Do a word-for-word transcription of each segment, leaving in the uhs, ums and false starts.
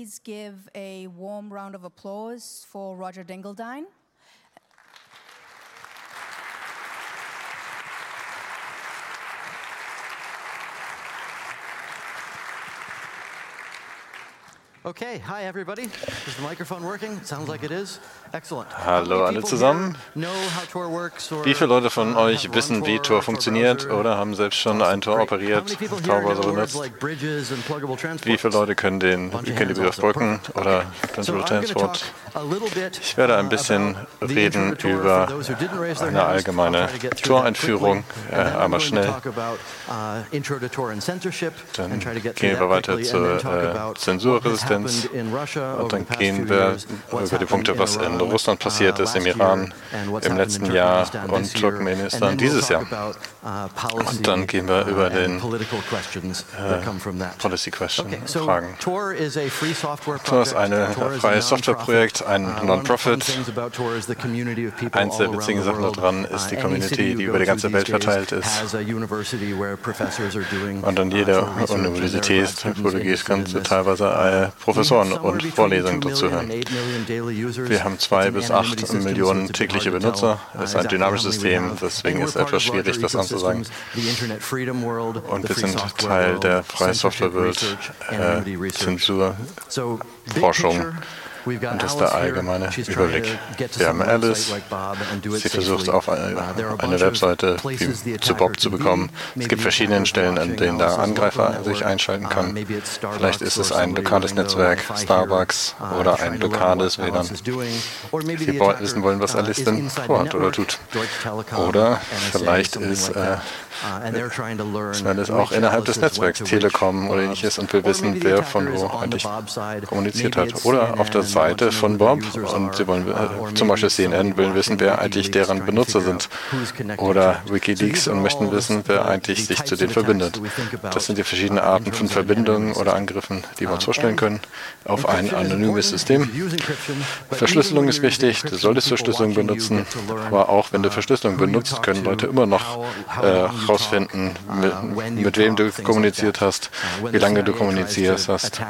please give a warm round of applause for Roger Dingledine. Okay, hi everybody. Is the microphone working? It sounds like it is. Excellent. Hallo alle zusammen. Wie viele Leute von euch wissen, wie Tor funktioniert oder haben selbst schon ein Tor operiert, Tor-Browser benutzt? Wie viele Leute können den, kennen die Begriff Brücken oder Plausible Transport? Ich werde ein bisschen reden über eine allgemeine Tor-Einführung, äh, einmal schnell. Dann gehen wir weiter zur äh, Zensurresistenz und dann gehen wir über die Punkte, was in Russland passiert ist, im Iran im letzten Jahr und Turkmenistan dieses Jahr. Und dann gehen wir über den äh, Policy Question Fragen. Tor ist ein freies Softwareprojekt, ein Non-Profit. Eins der witzigen Sachen daran ist die Community, die über die ganze Welt verteilt ist. Und an jeder Universität, wo du gehst, kannst du teilweise äh, Professoren und Vorlesungen dazu hören. Wir haben zwei bis acht Millionen tägliche Benutzer. Es ist ein dynamisches System, deswegen ist es etwas schwierig, das anzusagen. Und wir sind Teil der freien Software-Welt, äh, Zensur, Forschung. Und das ist der allgemeine Überblick. Wir haben Alice, sie versucht auf eine, eine Webseite wie zu Bob zu bekommen. Es gibt verschiedene Stellen, an denen der Angreifer sich einschalten kann. Vielleicht ist es ein lokales Netzwerk, Starbucks oder ein lokales W L A N. Sie wissen wollen, was Alice denn vorhat oder tut. Oder vielleicht ist äh, Alice auch innerhalb des Netzwerks, Telekom oder ähnliches, und will wissen, wer von wo eigentlich kommuniziert hat. Oder auf der Seite von Bob und sie wollen äh, zum Beispiel C N N will wissen, wer eigentlich deren Benutzer sind, oder WikiLeaks und möchten wissen, wer eigentlich sich zu denen verbindet. Das sind die verschiedenen Arten von Verbindungen oder Angriffen, die wir uns vorstellen können auf ein anonymes System. Verschlüsselung ist wichtig, du solltest Verschlüsselung benutzen, aber auch wenn du Verschlüsselung benutzt, können Leute immer noch äh, herausfinden, mit, mit wem du kommuniziert hast, wie lange du kommuniziert hast.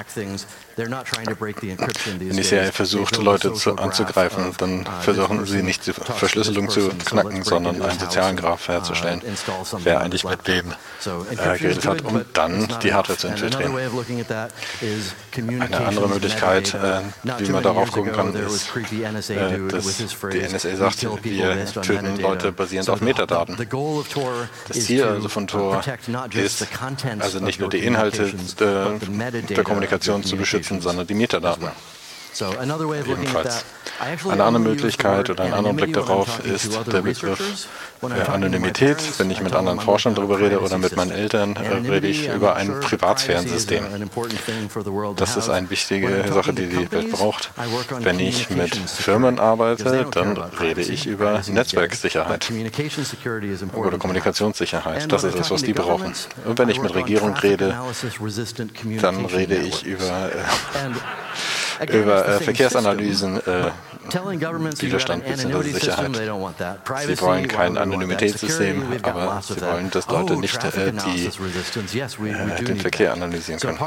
Wenn die C I A versucht, Leute zu, anzugreifen, dann versuchen sie nicht die Verschlüsselung zu knacken, sondern einen sozialen Graph herzustellen, wer eigentlich mit wem äh, geredet hat, um dann die Hardware zu infiltrieren. Eine andere Möglichkeit, äh, wie man darauf gucken kann, ist, äh, dass die N S A sagt, wir töten Leute basierend auf Metadaten. Das Ziel also von Tor ist, also nicht nur die Inhalte der, der Kommunikation zu beschützen, sondern die Metadaten. Ebenfalls. Eine andere Möglichkeit oder ein anderer Blick darauf ist der Begriff der Anonymität. Wenn ich mit anderen Forschern darüber rede oder mit meinen Eltern, rede ich über ein Privatsphärensystem. Das ist eine wichtige Sache, die die Welt braucht. Wenn ich mit Firmen arbeite, dann rede ich über Netzwerksicherheit oder Kommunikationssicherheit. Das ist es, was die brauchen. Und wenn ich mit Regierung rede, dann rede ich über äh, über äh, Verkehrsanalysen, äh, Widerstand bzw. Sicherheit. Sie wollen kein Anonymitätssystem, aber sie wollen, dass Leute nicht äh, die, äh, den Verkehr analysieren können.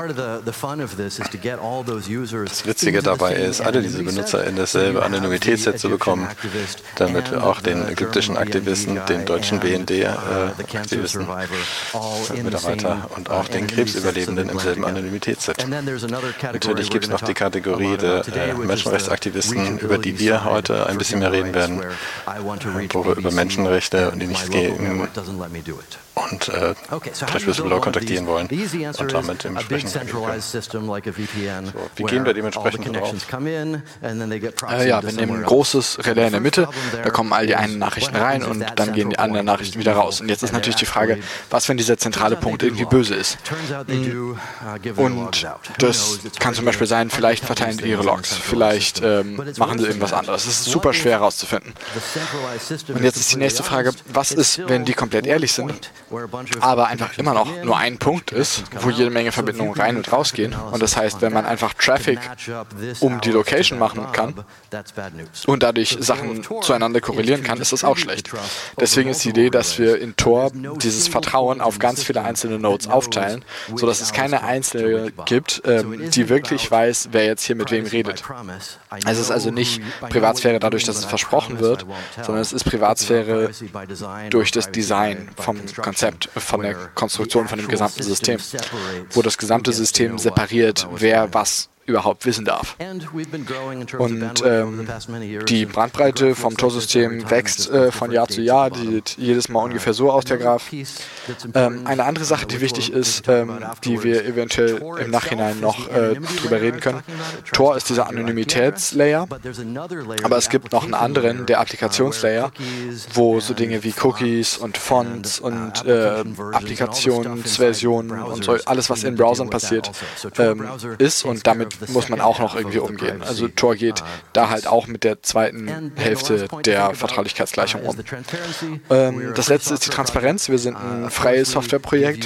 Das Witzige dabei ist, alle diese Benutzer in dasselbe Anonymitätsset zu bekommen, damit wir auch den ägyptischen Aktivisten, den deutschen B N D-Aktivisten, äh, Mitarbeiter und auch den Krebsüberlebenden im selben Anonymitätsset. Natürlich gibt es noch die Kategorie der äh, Menschenrechtsaktivisten, über die wir heute ein bisschen mehr reden werden, wo wir über Menschenrechte und die nichts gegen und äh, vielleicht Whistleblower kontaktieren wollen und damit dementsprechend können. So, wie gehen wir dementsprechend drauf? Äh, ja, wir nehmen ein großes Relais in der Mitte, da kommen all die einen Nachrichten rein und dann gehen die anderen Nachrichten wieder raus. Und jetzt ist natürlich die Frage, was, wenn dieser zentrale Punkt irgendwie böse ist? Und das kann zum Beispiel sein, vielleicht verteilen teilen die ihre Logs. Vielleicht ähm, machen sie irgendwas anderes. Es ist super schwer herauszufinden. Und jetzt ist die nächste Frage, was ist, wenn die komplett ehrlich sind, aber einfach immer noch nur ein Punkt ist, wo jede Menge Verbindungen rein und rausgehen. Und das heißt, wenn man einfach Traffic um die Location machen kann und dadurch Sachen zueinander korrelieren kann, ist das auch schlecht. Deswegen ist die Idee, dass wir in Tor dieses Vertrauen auf ganz viele einzelne Nodes aufteilen, sodass es keine einzelne gibt, ähm, die wirklich weiß, wer jetzt hier mit wem redet. Es ist also nicht Privatsphäre dadurch, dass es versprochen wird, sondern es ist Privatsphäre durch das Design vom Konzept, von der Konstruktion von dem gesamten System, wo das gesamte System separiert, wer was überhaupt wissen darf. Und ähm, die Bandbreite vom Tor-System wächst äh, von Jahr zu Jahr, die sieht jedes Mal ungefähr so aus, der Graph. Ähm, eine andere Sache, die wichtig ist, ähm, die wir eventuell im Nachhinein noch äh, drüber reden können. Tor ist dieser Anonymitätslayer, aber es gibt noch einen anderen, der Applikationslayer, wo so Dinge wie Cookies und Fonts und äh, Applikationsversionen und so, alles, was in Browsern passiert, ähm, ist, und damit muss man auch noch irgendwie umgehen. Also Tor geht da halt auch mit der zweiten Hälfte der Vertraulichkeitsgleichung um. Ähm, das letzte ist die Transparenz. Wir sind ein freies Softwareprojekt.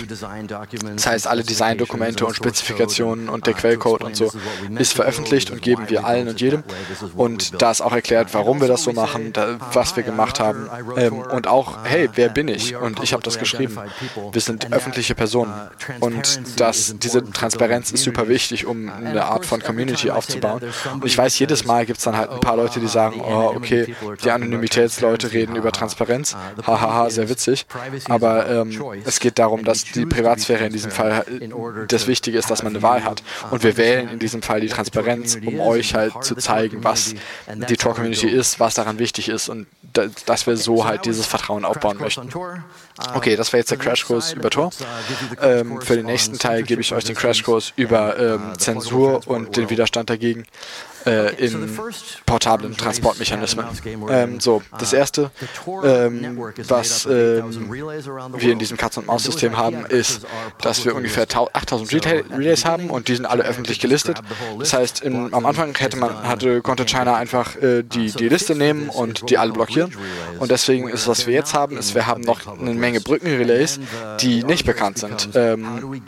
Das heißt, alle Designdokumente und Spezifikationen und der Quellcode und so ist veröffentlicht und geben wir allen und jedem. Und da ist auch erklärt, warum wir das so machen, da, was wir gemacht haben. Ähm, und auch, hey, wer bin ich? Und ich habe das geschrieben. Wir sind öffentliche Personen. Und das, diese Transparenz ist super wichtig, um eine Art von Community aufzubauen. Und ich weiß, jedes Mal gibt es dann halt ein paar Leute, die sagen, oh, okay, die Anonymitätsleute reden über Transparenz. Hahaha, sehr witzig. Aber ähm, es geht darum, dass die Privatsphäre in diesem Fall das Wichtige ist, dass man eine Wahl hat. Und wir wählen in diesem Fall die Transparenz, um euch halt zu zeigen, was die Tor-Community ist, was daran wichtig ist und da, dass wir so halt dieses Vertrauen aufbauen möchten. Okay, das war jetzt der Crashkurs über Tor. Ähm, für den nächsten Teil gebe ich euch den Crashkurs über ähm, Zensur und den Widerstand dagegen äh, in portablen Transportmechanismen. Ähm, so, das erste, ähm, was ähm, wir in diesem Katz-und-Maus-System haben, ist, dass wir ungefähr achttausend Relays haben und die sind alle öffentlich gelistet. Das heißt, in, am Anfang hätte man, hatte, konnte China einfach äh, die, die Liste nehmen und die alle blockieren. Und deswegen ist, was wir jetzt haben, ist, wir haben noch eine Menge Brückenrelays, die nicht bekannt sind. Ähm,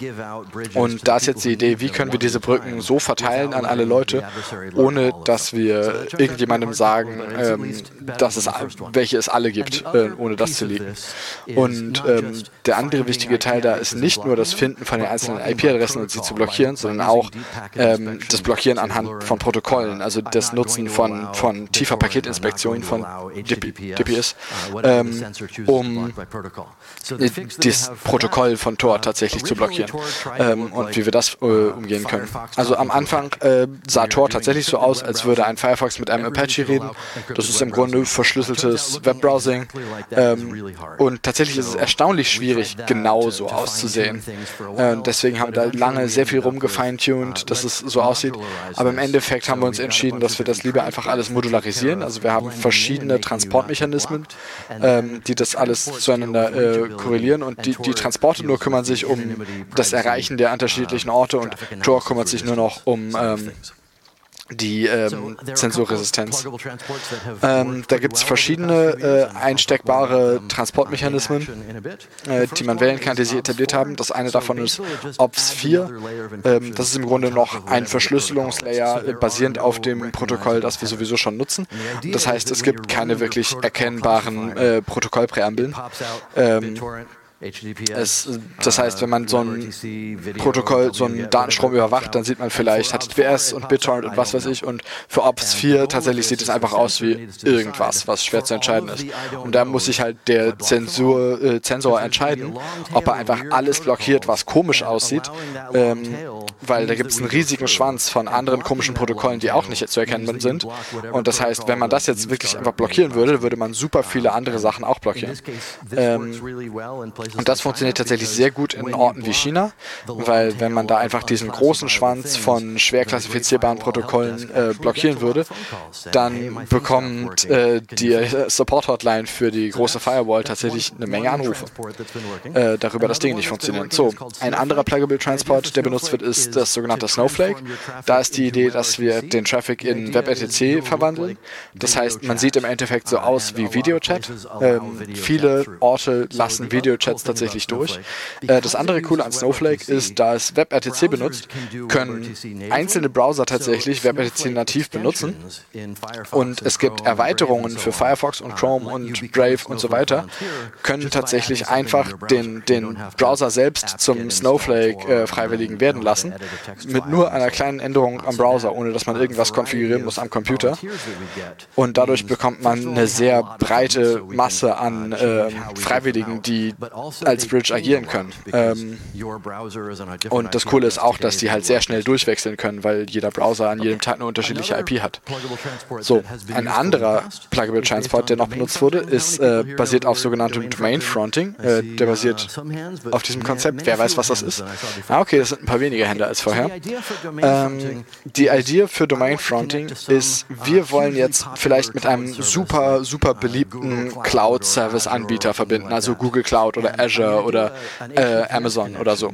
und da ist jetzt die Idee, wie können wir diese Brücken so verteilen an alle Leute, ohne dass wir irgendjemandem sagen, ähm, dass es, welche es alle gibt, äh, ohne das zu liegen. Und ähm, der andere wichtige Teil da ist nicht nur das Finden von den einzelnen I P-Adressen und sie zu blockieren, sondern auch ähm, das Blockieren anhand von Protokollen, also das Nutzen von, von tiefer Paketinspektion von D P S, ähm, um das Protokoll von Tor tatsächlich zu blockieren ähm, und wie wir das äh, umgehen können. Also am Anfang äh, sah Tor tatsächlich so aus, als würde ein Firefox mit einem Apache reden. Das ist im Grunde verschlüsseltes Webbrowsing. Ähm, und tatsächlich ist es erstaunlich schwierig, genau so auszusehen. Äh, deswegen haben wir da lange sehr viel rumgefeintuned, dass es so aussieht. Aber im Endeffekt haben wir uns entschieden, dass wir das lieber einfach alles modularisieren. Also wir haben verschiedene Transportmechanismen, ähm, die das alles zueinander äh, korrelieren. Und die, die Transporte nur kümmern sich um das Erreichen der unterschiedlichen Orte und Tor kümmert sich nur noch um ähm, die ähm, Zensurresistenz. Ähm, da gibt es verschiedene äh, einsteckbare Transportmechanismen, äh, die man wählen kann, die sich etabliert haben. Das eine davon ist O P S vier. Ähm, das ist im Grunde noch ein Verschlüsselungslayer äh, basierend auf dem Protokoll, das wir sowieso schon nutzen. Das heißt, es gibt keine wirklich erkennbaren äh, Protokollpräambeln. Ähm, Es, das heißt, wenn man so ein Protokoll, so einen Datenstrom überwacht, dann sieht man vielleicht H T T P S und BitTorrent und was weiß ich. Und für O P S vier tatsächlich sieht es einfach aus wie irgendwas, was schwer zu entscheiden ist. Und da muss sich halt der Zensur, äh, Zensor entscheiden, ob er einfach alles blockiert, was komisch aussieht, ähm, weil da gibt es einen riesigen Schwanz von anderen komischen Protokollen, die auch nicht zu erkennen sind. Und das heißt, wenn man das jetzt wirklich einfach blockieren würde, würde man super viele andere Sachen auch blockieren. Ähm, Und das funktioniert tatsächlich sehr gut in Orten wie China, weil wenn man da einfach diesen großen Schwanz von schwer klassifizierbaren Protokollen äh, blockieren würde, dann bekommt äh, die Support-Hotline für die große Firewall tatsächlich eine Menge Anrufe äh, darüber, dass Dinge nicht funktionieren. So, ein anderer Pluggable Transport, der benutzt wird, ist das sogenannte Snowflake. Da ist die Idee, dass wir den Traffic in WebRTC verwandeln. Das heißt, man sieht im Endeffekt so aus wie Videochat. Ähm, viele Orte lassen Videochats tatsächlich durch. Äh, das andere Coole an Snowflake ist, da es WebRTC benutzt, können einzelne Browser tatsächlich WebRTC nativ benutzen. Und es gibt Erweiterungen für Firefox und Chrome und Brave und so weiter, können tatsächlich einfach den, den Browser selbst zum Snowflake-Freiwilligen äh, werden lassen, mit nur einer kleinen Änderung am Browser, ohne dass man irgendwas konfigurieren muss am Computer. Und dadurch bekommt man eine sehr breite Masse an äh, Freiwilligen, die als Bridge agieren können. Ähm, und das Coole ist auch, dass die halt sehr schnell durchwechseln können, weil jeder Browser an jedem Tag eine unterschiedliche I P hat. So, ein anderer Pluggable Transport, der noch benutzt wurde, ist äh, basiert auf sogenanntem Domain Fronting. Äh, der basiert auf diesem Konzept. Wer weiß, was das ist? Ah, okay, das sind ein paar weniger Hände als vorher. Ähm, die Idee für Domain Fronting ist, wir wollen jetzt vielleicht mit einem super, super beliebten Cloud-Service-Anbieter verbinden, also Google Cloud oder Azure oder äh, Amazon oder so.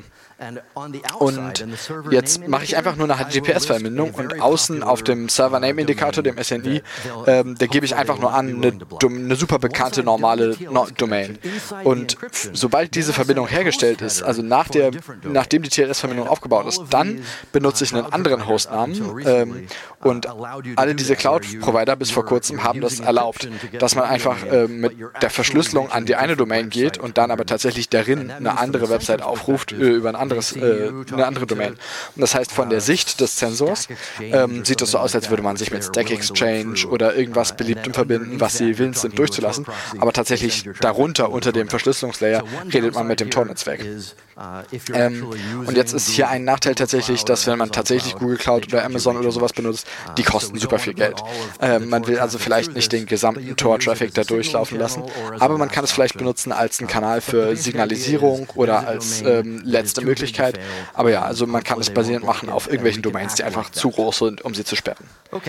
Und jetzt mache ich einfach nur eine H T T P S-Verbindung und außen auf dem Server-Name-Indikator, dem S N I, ähm, da gebe ich einfach nur an, eine, eine super bekannte normale no Domain. Und sobald diese Verbindung hergestellt ist, also nach der, nachdem die T L S-Verbindung aufgebaut ist, dann benutze ich einen anderen Hostnamen. Ähm, und alle diese Cloud-Provider bis vor kurzem haben das erlaubt, dass man einfach äh, mit der Verschlüsselung an die eine Domain geht und dann aber tatsächlich darin eine andere Website aufruft äh, über ein anderes, äh, eine andere Domain. Und das heißt, von der Sicht des Sensors ähm, sieht es so aus, als würde man sich mit Stack Exchange oder irgendwas Beliebtem verbinden, was sie willens sind durchzulassen. Aber tatsächlich darunter, unter dem Verschlüsselungslayer, redet man mit dem Tor-Netzwerk. Ähm, und jetzt ist hier ein Nachteil tatsächlich, dass wenn man tatsächlich Google Cloud oder Amazon oder sowas benutzt, die kosten super viel Geld. Ähm, man will also vielleicht nicht den gesamten Tor-Traffic da durchlaufen lassen, aber man kann es vielleicht benutzen als einen Kanal für Signalisierung oder als ähm, letzte Möglichkeit. Aber ja, also man kann es basierend machen auf irgendwelchen Domains, die einfach zu groß sind, um sie zu sperren.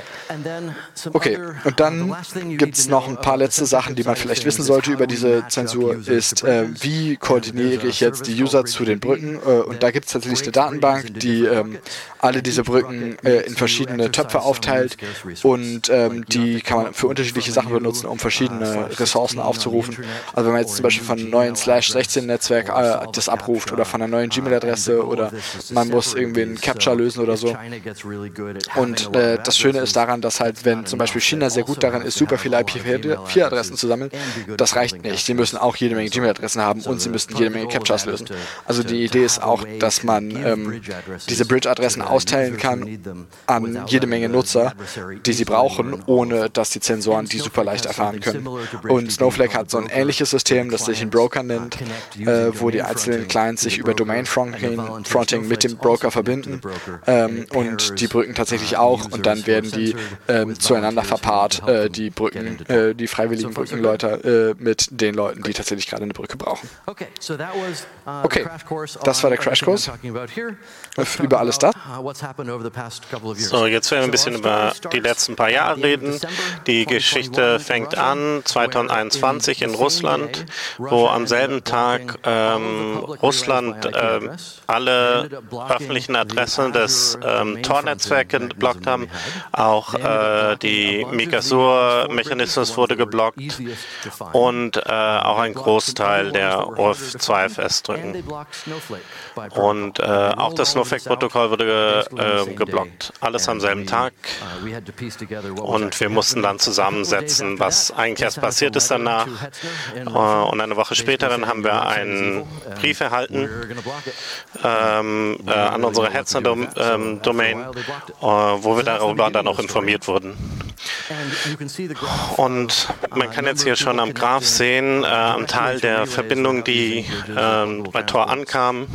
Okay, und dann gibt es noch ein paar letzte Sachen, die man vielleicht wissen sollte über diese Zensur, ist, äh, wie koordiniere ich jetzt die User zu den Brücken, äh, und da gibt es tatsächlich eine Datenbank, die ähm, alle diese Brücken äh, in verschiedene Töpfe aufteilt und ähm, die kann man für unterschiedliche Sachen benutzen, um verschiedene Ressourcen aufzurufen. Also wenn man jetzt zum Beispiel von einem neuen Slash sechzehn Netzwerk äh, das abruft oder von einer neuen Gmail-Adresse oder man muss irgendwie einen Captcha lösen oder so. Und äh, das Schöne ist daran, dass halt, wenn zum Beispiel China sehr gut daran ist, super viele I P vier Adressen zu sammeln, das reicht nicht. Sie müssen auch jede Menge Gmail-Adressen haben und sie müssen jede Menge Captchas lösen. Also die Idee ist auch, dass man ähm, diese Bridge-Adressen austeilen kann an jede Menge Nutzer, die sie brauchen, ohne dass die Zensoren die super leicht erfahren können. Und Snowflake hat so ein ähnliches System, das sich ein Broker nennt, äh, wo die einzelnen Clients sich über Domain Fronting, Fronting mit dem Broker verbinden ähm, und die Brücken tatsächlich auch, und dann werden die ähm, zueinander verpaart, äh, die Brücken, äh, die freiwilligen Brückenleute äh, mit den Leuten, die tatsächlich gerade eine Brücke brauchen. Okay, das war der Crashkurs über alles das. So, jetzt werden wir ein bisschen über die letzten paar Jahre reden. Die Geschichte fängt an zweitausendeinundzwanzig in Russland, wo am selben Tag ähm, Russland äh, alle öffentlichen Adressen des ähm, Tor-Netzwerks geblockt haben. Auch äh, die Mikasur-Mechanismus wurde geblockt und äh, auch ein Großteil der O F zwei F S-Drücken. Und äh, auch das Snowflake-Protokoll wurde ge, äh, geblockt. Alles am selben Tag. Und wir mussten dann zusammensetzen, was eigentlich erst passiert ist danach. Äh, und eine Woche später dann haben wir einen Brief erhalten ähm, äh, an unsere Hetzner-Domain, äh, wo wir darüber dann auch informiert wurden. Und man kann jetzt hier schon am Graph sehen, äh, am Teil der Verbindungen, die äh, bei Tor ankamen,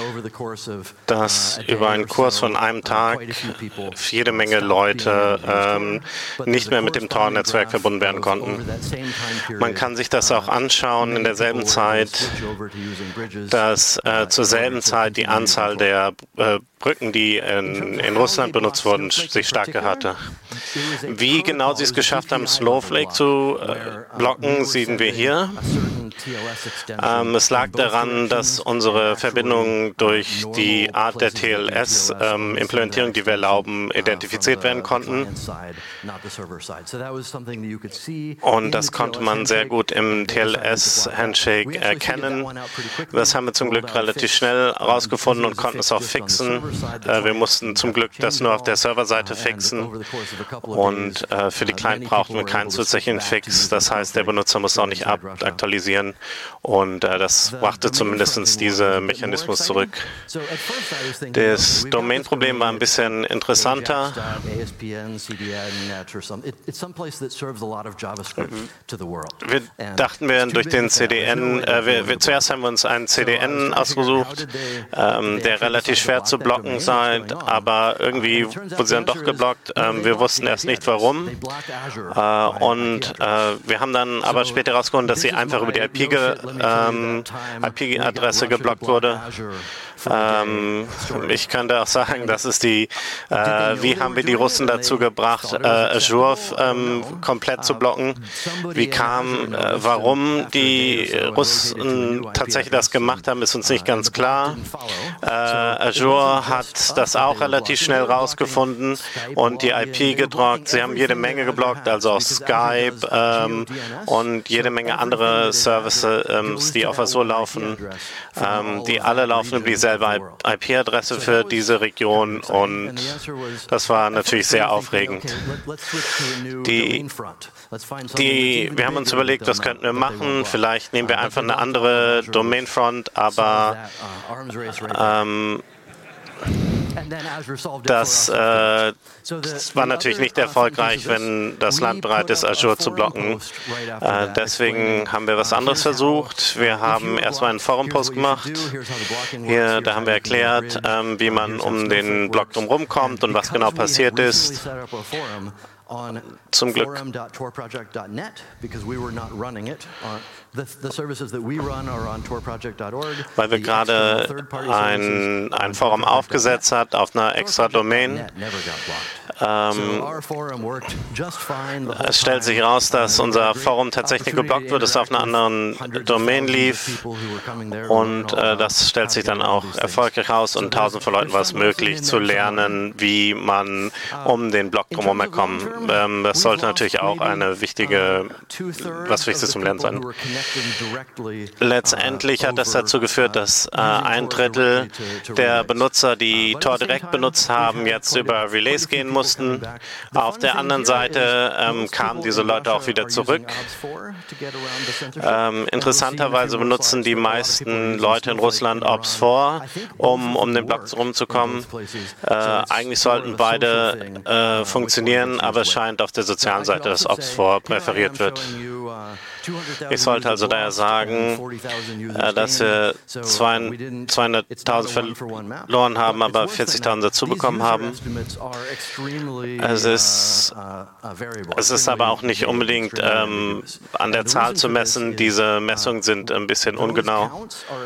dass über einen Kurs von einem Tag jede Menge Leute ähm, nicht mehr mit dem Tor-Netzwerk verbunden werden konnten. Man kann sich das auch anschauen in derselben Zeit, dass äh, zur selben Zeit die Anzahl der äh, Brücken, die in, in Russland benutzt wurden, sich stark hatte. Wie genau sie es geschafft haben, Snowflake zu äh, blocken, sehen wir hier. Ähm, es lag daran, dass unsere Verbindungen durch die Art der T L S-Implementierung, ähm, die wir erlauben, identifiziert werden konnten. Und das konnte man sehr gut im T L S-Handshake erkennen. Das haben wir zum Glück relativ schnell herausgefunden und konnten es auch fixen. Äh, wir mussten zum Glück das nur auf der Serverseite fixen. Und äh, für die Client brauchten wir keinen zusätzlichen Fix. Das heißt, der Benutzer muss auch nicht aktualisieren. Und äh, das brachte zumindest diesen Mechanismus zurück. Das Domain-Problem war ein bisschen interessanter. Wir dachten, wir durch den C D N, äh, wir, wir, zuerst haben wir uns einen C D N ausgesucht, ähm, der relativ schwer zu blocken sei, aber irgendwie wurde sie dann doch geblockt. Ähm, wir wussten erst nicht, warum. Äh, und äh, wir haben dann aber später herausgefunden, dass sie einfach über die I P-Adresse ähm, geblockt wurde. Ähm, ich könnte auch sagen, das ist die, äh, wie haben wir die Russen dazu gebracht, äh, Azure ähm, komplett zu blocken? Wie kam, äh, warum die Russen tatsächlich das gemacht haben, ist uns nicht ganz klar. Äh, Azure hat das auch relativ schnell rausgefunden und die I P gedruckt. Sie haben jede Menge geblockt, also auch Skype ähm, und jede Menge andere Services, ähm, die auf Azure laufen, ähm, die alle laufen über dieselbe I P-Adresse für diese Region, und das war natürlich sehr aufregend. Die, die, wir haben uns überlegt, was könnten wir machen. Vielleicht nehmen wir einfach eine andere Domain-Front, aber ähm, Das, äh, das war natürlich nicht erfolgreich, wenn das Land bereit ist, Azure zu blocken. Äh, deswegen haben wir was anderes versucht. Wir haben erstmal einen Forum-Post gemacht. Hier, da haben wir erklärt, ähm, wie man um den Block drumherum kommt und was genau passiert ist. Zum Glück. Weil wir gerade ein, ein Forum aufgesetzt hat auf einer extra Domain. Ähm, es stellt sich heraus, dass unser Forum tatsächlich geblockt wird, es auf einer anderen Domain lief, und äh, das stellt sich dann auch erfolgreich heraus, und tausend von Leuten war es möglich zu lernen, wie man um den Block drumherum kommt. Ähm, das sollte natürlich auch eine wichtige, was Wichtiges zum Lernen sein. Letztendlich hat das dazu geführt, dass äh, ein Drittel der Benutzer, die Tor direkt benutzt haben, jetzt über Relays gehen mussten. Auf der anderen Seite ähm, kamen diese Leute auch wieder zurück. Ähm, interessanterweise benutzen die meisten Leute in Russland O P S vier, um um den Block rumzukommen. Äh, eigentlich sollten beide äh, funktionieren, aber es scheint auf der sozialen Seite, dass O P S vier präferiert wird. Ich sollte also daher sagen, äh, dass wir zweihunderttausend verloren haben, aber vierzigtausend dazu bekommen haben. Es ist, es ist aber auch nicht unbedingt ähm, an der Zahl zu messen. Diese Messungen sind ein bisschen ungenau.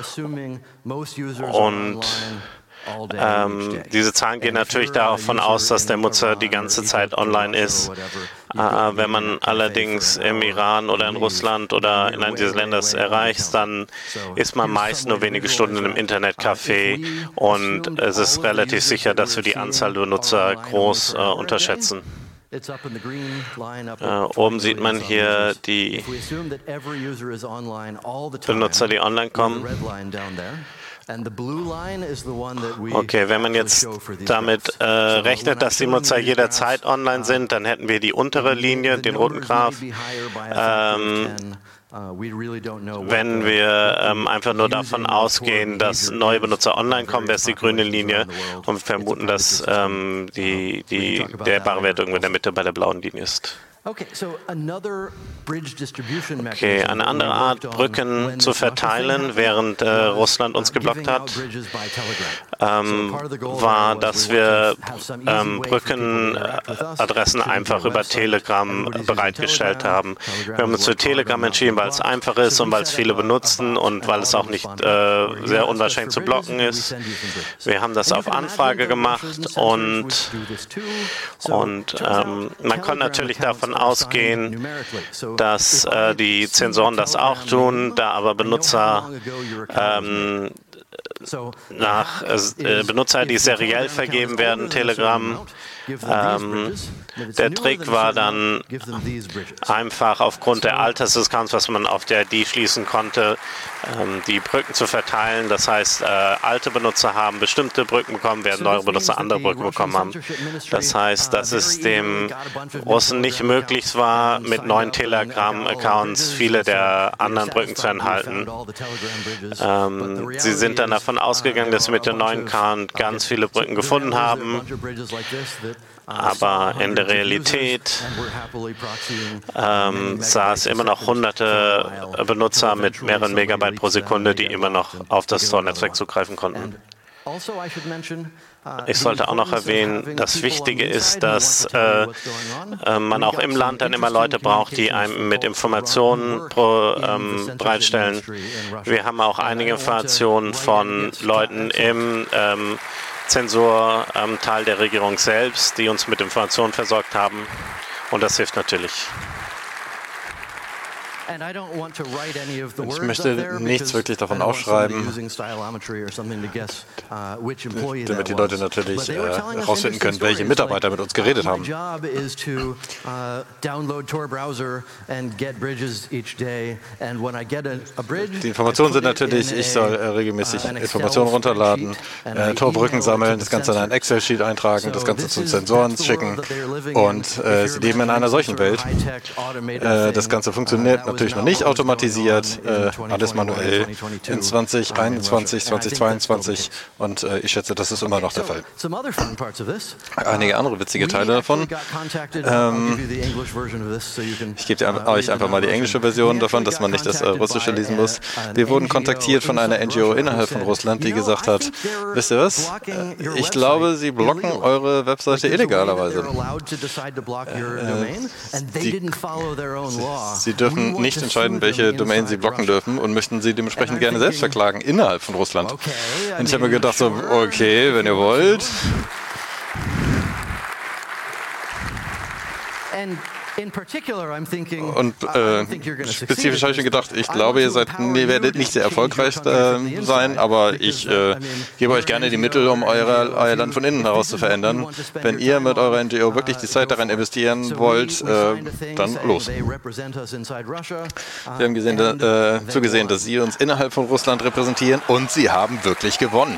Und Ähm, diese Zahlen gehen natürlich davon aus, dass der Nutzer die ganze Zeit online ist. Äh, wenn man allerdings im Iran oder in Russland oder in einem dieser Länder erreicht, dann ist man meist nur wenige Stunden im Internetcafé, und es ist relativ sicher, dass wir die Anzahl der Nutzer groß äh, unterschätzen. Äh, oben sieht man hier die Benutzer, die online kommen. Okay, wenn man jetzt damit äh, rechnet, dass die Nutzer jederzeit online sind, dann hätten wir die untere Linie, den roten Graph. Ähm, Wenn wir ähm, einfach nur davon ausgehen, dass neue Benutzer online kommen, wäre es die grüne Linie, und wir vermuten, dass ähm, die, die, der bare Wert irgendwo in der Mitte bei der blauen Linie ist. Okay, eine andere Art, Brücken zu verteilen, während äh, Russland uns geblockt hat, ähm, war, dass wir ähm, Brückenadressen einfach über Telegram bereitgestellt haben. Wir haben uns für Telegram entschieden, weil es einfach ist und weil es viele benutzen und weil es auch nicht äh, sehr unwahrscheinlich zu blocken ist. Wir haben das auf Anfrage gemacht und, und ähm, man kann natürlich davon ausgehen, dass äh, die Zensoren das auch tun, da aber Benutzer ähm, nach äh, Benutzer, die seriell vergeben werden, Telegram. Ähm, der Trick war dann einfach aufgrund der Altersdiskrepanz, was man auf der I D schließen konnte, ähm, die Brücken zu verteilen. Das heißt, äh, alte Benutzer haben bestimmte Brücken bekommen, während neue Benutzer andere Brücken bekommen haben. Das heißt, dass es dem Russen nicht möglich war, mit neuen Telegram-Accounts viele der anderen Brücken zu enthalten. Ähm, sie sind dann davon ausgegangen, dass sie mit dem neuen Account ganz viele Brücken gefunden haben. Aber in der Realität ähm, sah es immer noch hunderte Benutzer mit mehreren Megabyte pro Sekunde, die immer noch auf das Tor-Netzwerk zugreifen konnten. Ich sollte auch noch erwähnen, das Wichtige ist, dass äh, äh, man auch im Land dann immer Leute braucht, die einem mit Informationen pro, ähm, bereitstellen. Wir haben auch einige Informationen von Leuten im ähm, Zensurteil ähm, der Regierung selbst, die uns mit Informationen versorgt haben. Und das hilft natürlich. Ich möchte nichts wirklich davon aufschreiben, damit die Leute natürlich äh, herausfinden können, welche Mitarbeiter mit uns geredet haben. Die Informationen sind natürlich, ich soll äh, regelmäßig Informationen runterladen, äh, Torbrücken sammeln, das Ganze in ein Excel-Sheet eintragen, das Ganze zu Sensoren schicken und äh, sie leben in einer solchen Welt. Äh, das Ganze funktioniert natürlich noch nicht automatisiert, äh, alles manuell in zwanzig einundzwanzig, zwanzig zweiundzwanzig und äh, ich schätze, das ist immer noch der Fall. Einige andere witzige Teile davon. Ähm, ich gebe euch einfach mal die englische Version davon, dass man nicht das äh, Russische lesen muss. Wir wurden kontaktiert von einer N G O innerhalb von Russland, die gesagt hat, wisst ihr was, ich glaube, sie blocken eure Webseite illegalerweise. Äh, die, sie dürfen nicht entscheiden, welche Domain sie blocken dürfen und möchten sie dementsprechend gerne selbst verklagen innerhalb von Russland. Und ich habe mir gedacht so, okay, wenn ihr wollt. Und äh, spezifisch habe ich mir gedacht, ich glaube, ihr seid, ihr werdet nicht sehr erfolgreich äh, sein, aber ich äh, gebe euch gerne die Mittel, um eure, euer Land von innen heraus zu verändern. Wenn ihr mit eurer N G O wirklich die Zeit daran investieren wollt, äh, dann los. Wir haben gesehen, äh, zugesehen, dass sie uns innerhalb von Russland repräsentieren und sie haben wirklich gewonnen.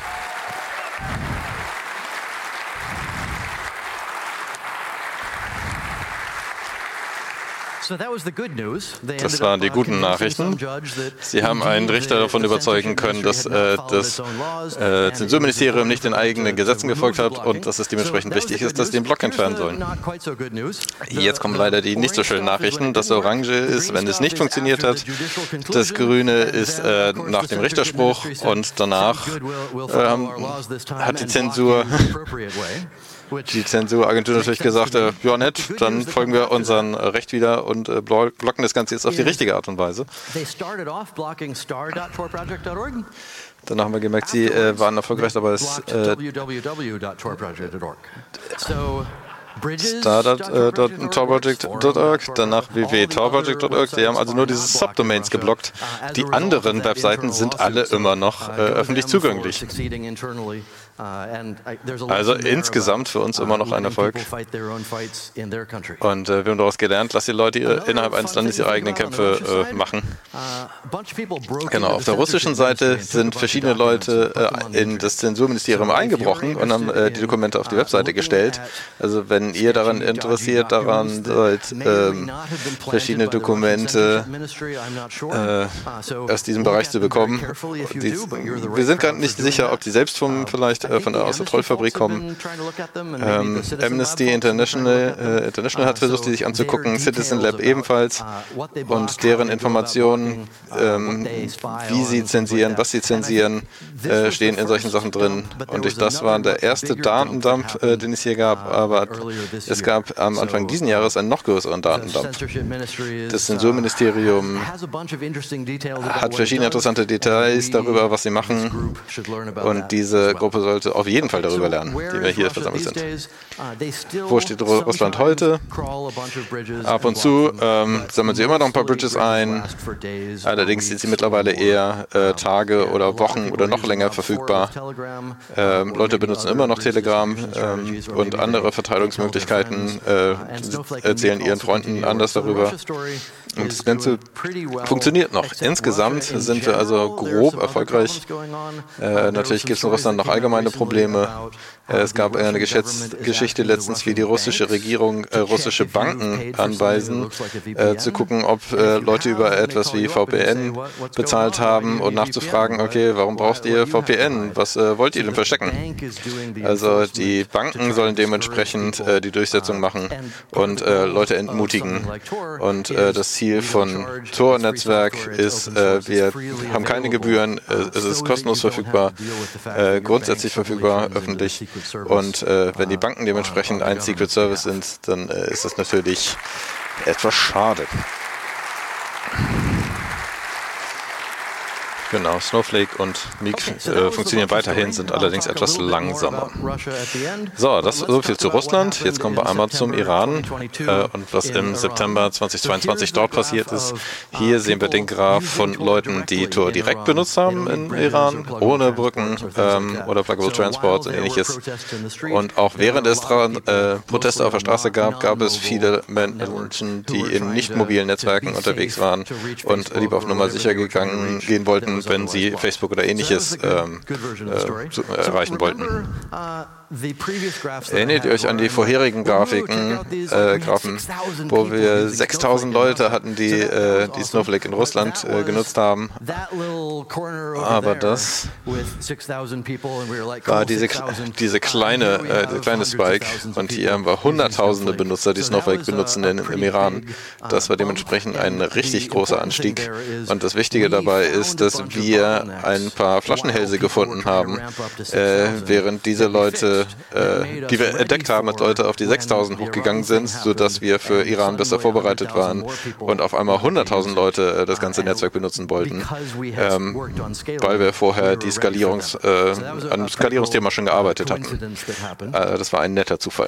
Das waren die guten Nachrichten. Sie haben einen Richter davon überzeugen können, dass äh, das äh, Zensurministerium nicht den eigenen Gesetzen gefolgt hat und dass es dementsprechend wichtig ist, dass sie den Block entfernen sollen. Jetzt kommen leider die nicht so schönen Nachrichten. Das Orange ist, wenn es nicht funktioniert hat. Das Grüne ist äh, nach dem Richterspruch und danach äh, hat die Zensur Die Zensuragentur natürlich gesagt, äh, ja nett, dann folgen wir unserem Recht wieder und äh, blocken das Ganze jetzt auf die richtige Art und Weise. Dann haben wir gemerkt, sie äh, waren erfolgreich, aber es äh, Stardot Tor Project Punkt org, danach w w w Punkt tor project Punkt org. Die haben also nur diese Subdomains geblockt. Die anderen Webseiten sind alle immer noch äh, öffentlich zugänglich. Also insgesamt für uns immer noch ein Erfolg. Und äh, wir haben daraus gelernt, lasst die Leute ihre, innerhalb eines Landes ihre eigenen Kämpfe äh, machen. Genau, auf der russischen Seite sind verschiedene Leute äh, in das Zensurministerium eingebrochen und haben äh, die Dokumente auf die Webseite gestellt. Also wenn ihr daran interessiert, daran seid, äh, verschiedene Dokumente äh, aus diesem Bereich zu bekommen. Die, wir sind gerade nicht sicher, ob die selbst vom vielleicht nicht äh, von der, aus der Trollfabrik kommen. Ähm, Amnesty International, äh, International hat versucht, die sich anzugucken, Citizen Lab ebenfalls und deren Informationen, ähm, wie sie zensieren, was sie zensieren, äh, stehen in solchen Sachen drin. Und ich, das war der erste Datendump, äh, den es hier gab, aber es gab am Anfang dieses Jahres einen noch größeren Datendump. Das Zensurministerium hat verschiedene interessante Details darüber, was sie machen, und diese Gruppe sollte auf jeden Fall darüber lernen, die wir hier versammelt sind. Wo steht Russland heute? Ab und zu ähm, sammeln sie immer noch ein paar Bridges ein, allerdings sind sie mittlerweile eher äh, Tage oder Wochen oder noch länger verfügbar. Ähm, Leute benutzen immer noch Telegram ähm, und andere Verteilungsmöglichkeiten, äh, erzählen ihren Freunden anders darüber. Und das Ganze funktioniert noch. Insgesamt sind wir also grob erfolgreich. Äh, natürlich gibt es in Russland noch allgemeine Probleme. Äh, es gab eine Geschätz Geschichte letztens, wie die russische Regierung äh, russische Banken anweisen, äh, zu gucken, ob äh, Leute über etwas wie V P N bezahlt haben und nachzufragen, okay, warum braucht ihr V P N? Was äh, wollt ihr denn verstecken? Also die Banken sollen dementsprechend äh, die Durchsetzung machen und äh, Leute entmutigen. Und äh, das Ziel von Tor-Netzwerk ist, äh, wir haben keine Gebühren, äh, es ist kostenlos verfügbar, äh, grundsätzlich verfügbar, öffentlich. Und äh, wenn die Banken dementsprechend ein Secret Service sind, dann äh, ist das natürlich etwas schade. Genau, Snowflake und Meek äh, funktionieren weiterhin, sind allerdings etwas langsamer. So, das so viel zu Russland. Jetzt kommen wir einmal zum Iran äh, und was im September zweitausendzweiundzwanzig dort passiert ist. Hier sehen wir den Graph von Leuten, die Tor direkt benutzt haben in Iran, ohne Brücken ähm, oder Pluggable Transports und ähnliches. Und auch während es äh, Proteste auf der Straße gab, gab es viele Menschen, die in nicht mobilen Netzwerken unterwegs waren und lieber auf Nummer sicher gegangen gehen wollten, wenn sie Facebook oder ähnliches ähm, äh, zu, äh, erreichen wollten. Erinnert ihr euch an die vorherigen Grafiken, äh, Graphen, wo wir sechstausend Leute hatten, die äh, die Snowflake in Russland äh, genutzt haben? Aber das war diese, diese kleine, äh, diese kleine Spike, und hier haben wir hunderttausende Benutzer, die Snowflake benutzen in, im Iran. Das war dementsprechend ein richtig großer Anstieg. Und das Wichtige dabei ist, dass wir ein paar Flaschenhälse gefunden haben, äh, während diese Leute Äh, die wir entdeckt haben, als Leute auf die sechstausend hochgegangen sind, sodass wir für Iran besser vorbereitet waren und auf einmal hunderttausend Leute äh, das ganze Netzwerk benutzen wollten, ähm, weil wir vorher die Skalierungs, äh, an dem Skalierungsthema schon gearbeitet hatten. Äh, das war ein netter Zufall.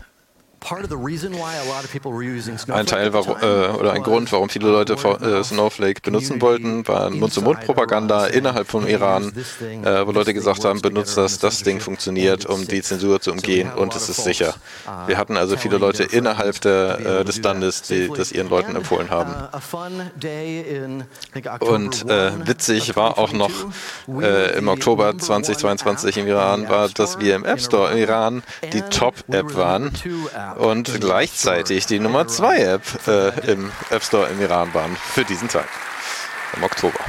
Ein Teil warum, äh, oder ein Grund, warum viele Leute äh, Snowflake benutzen wollten, war Mund-zu-Mund-Propaganda innerhalb vom Iran, äh, wo Leute gesagt haben, benutzt das, das Ding funktioniert, um die Zensur zu umgehen, und es ist sicher. Wir hatten also viele Leute innerhalb der, äh, des Landes, die das ihren Leuten empfohlen haben. Und äh, witzig war auch noch äh, im Oktober zweitausendzweiundzwanzig im Iran, war, dass wir im App Store im Iran die Top-App waren und gleichzeitig die Nummer zwei App äh, im App Store im Iran waren für diesen Tag im Oktober.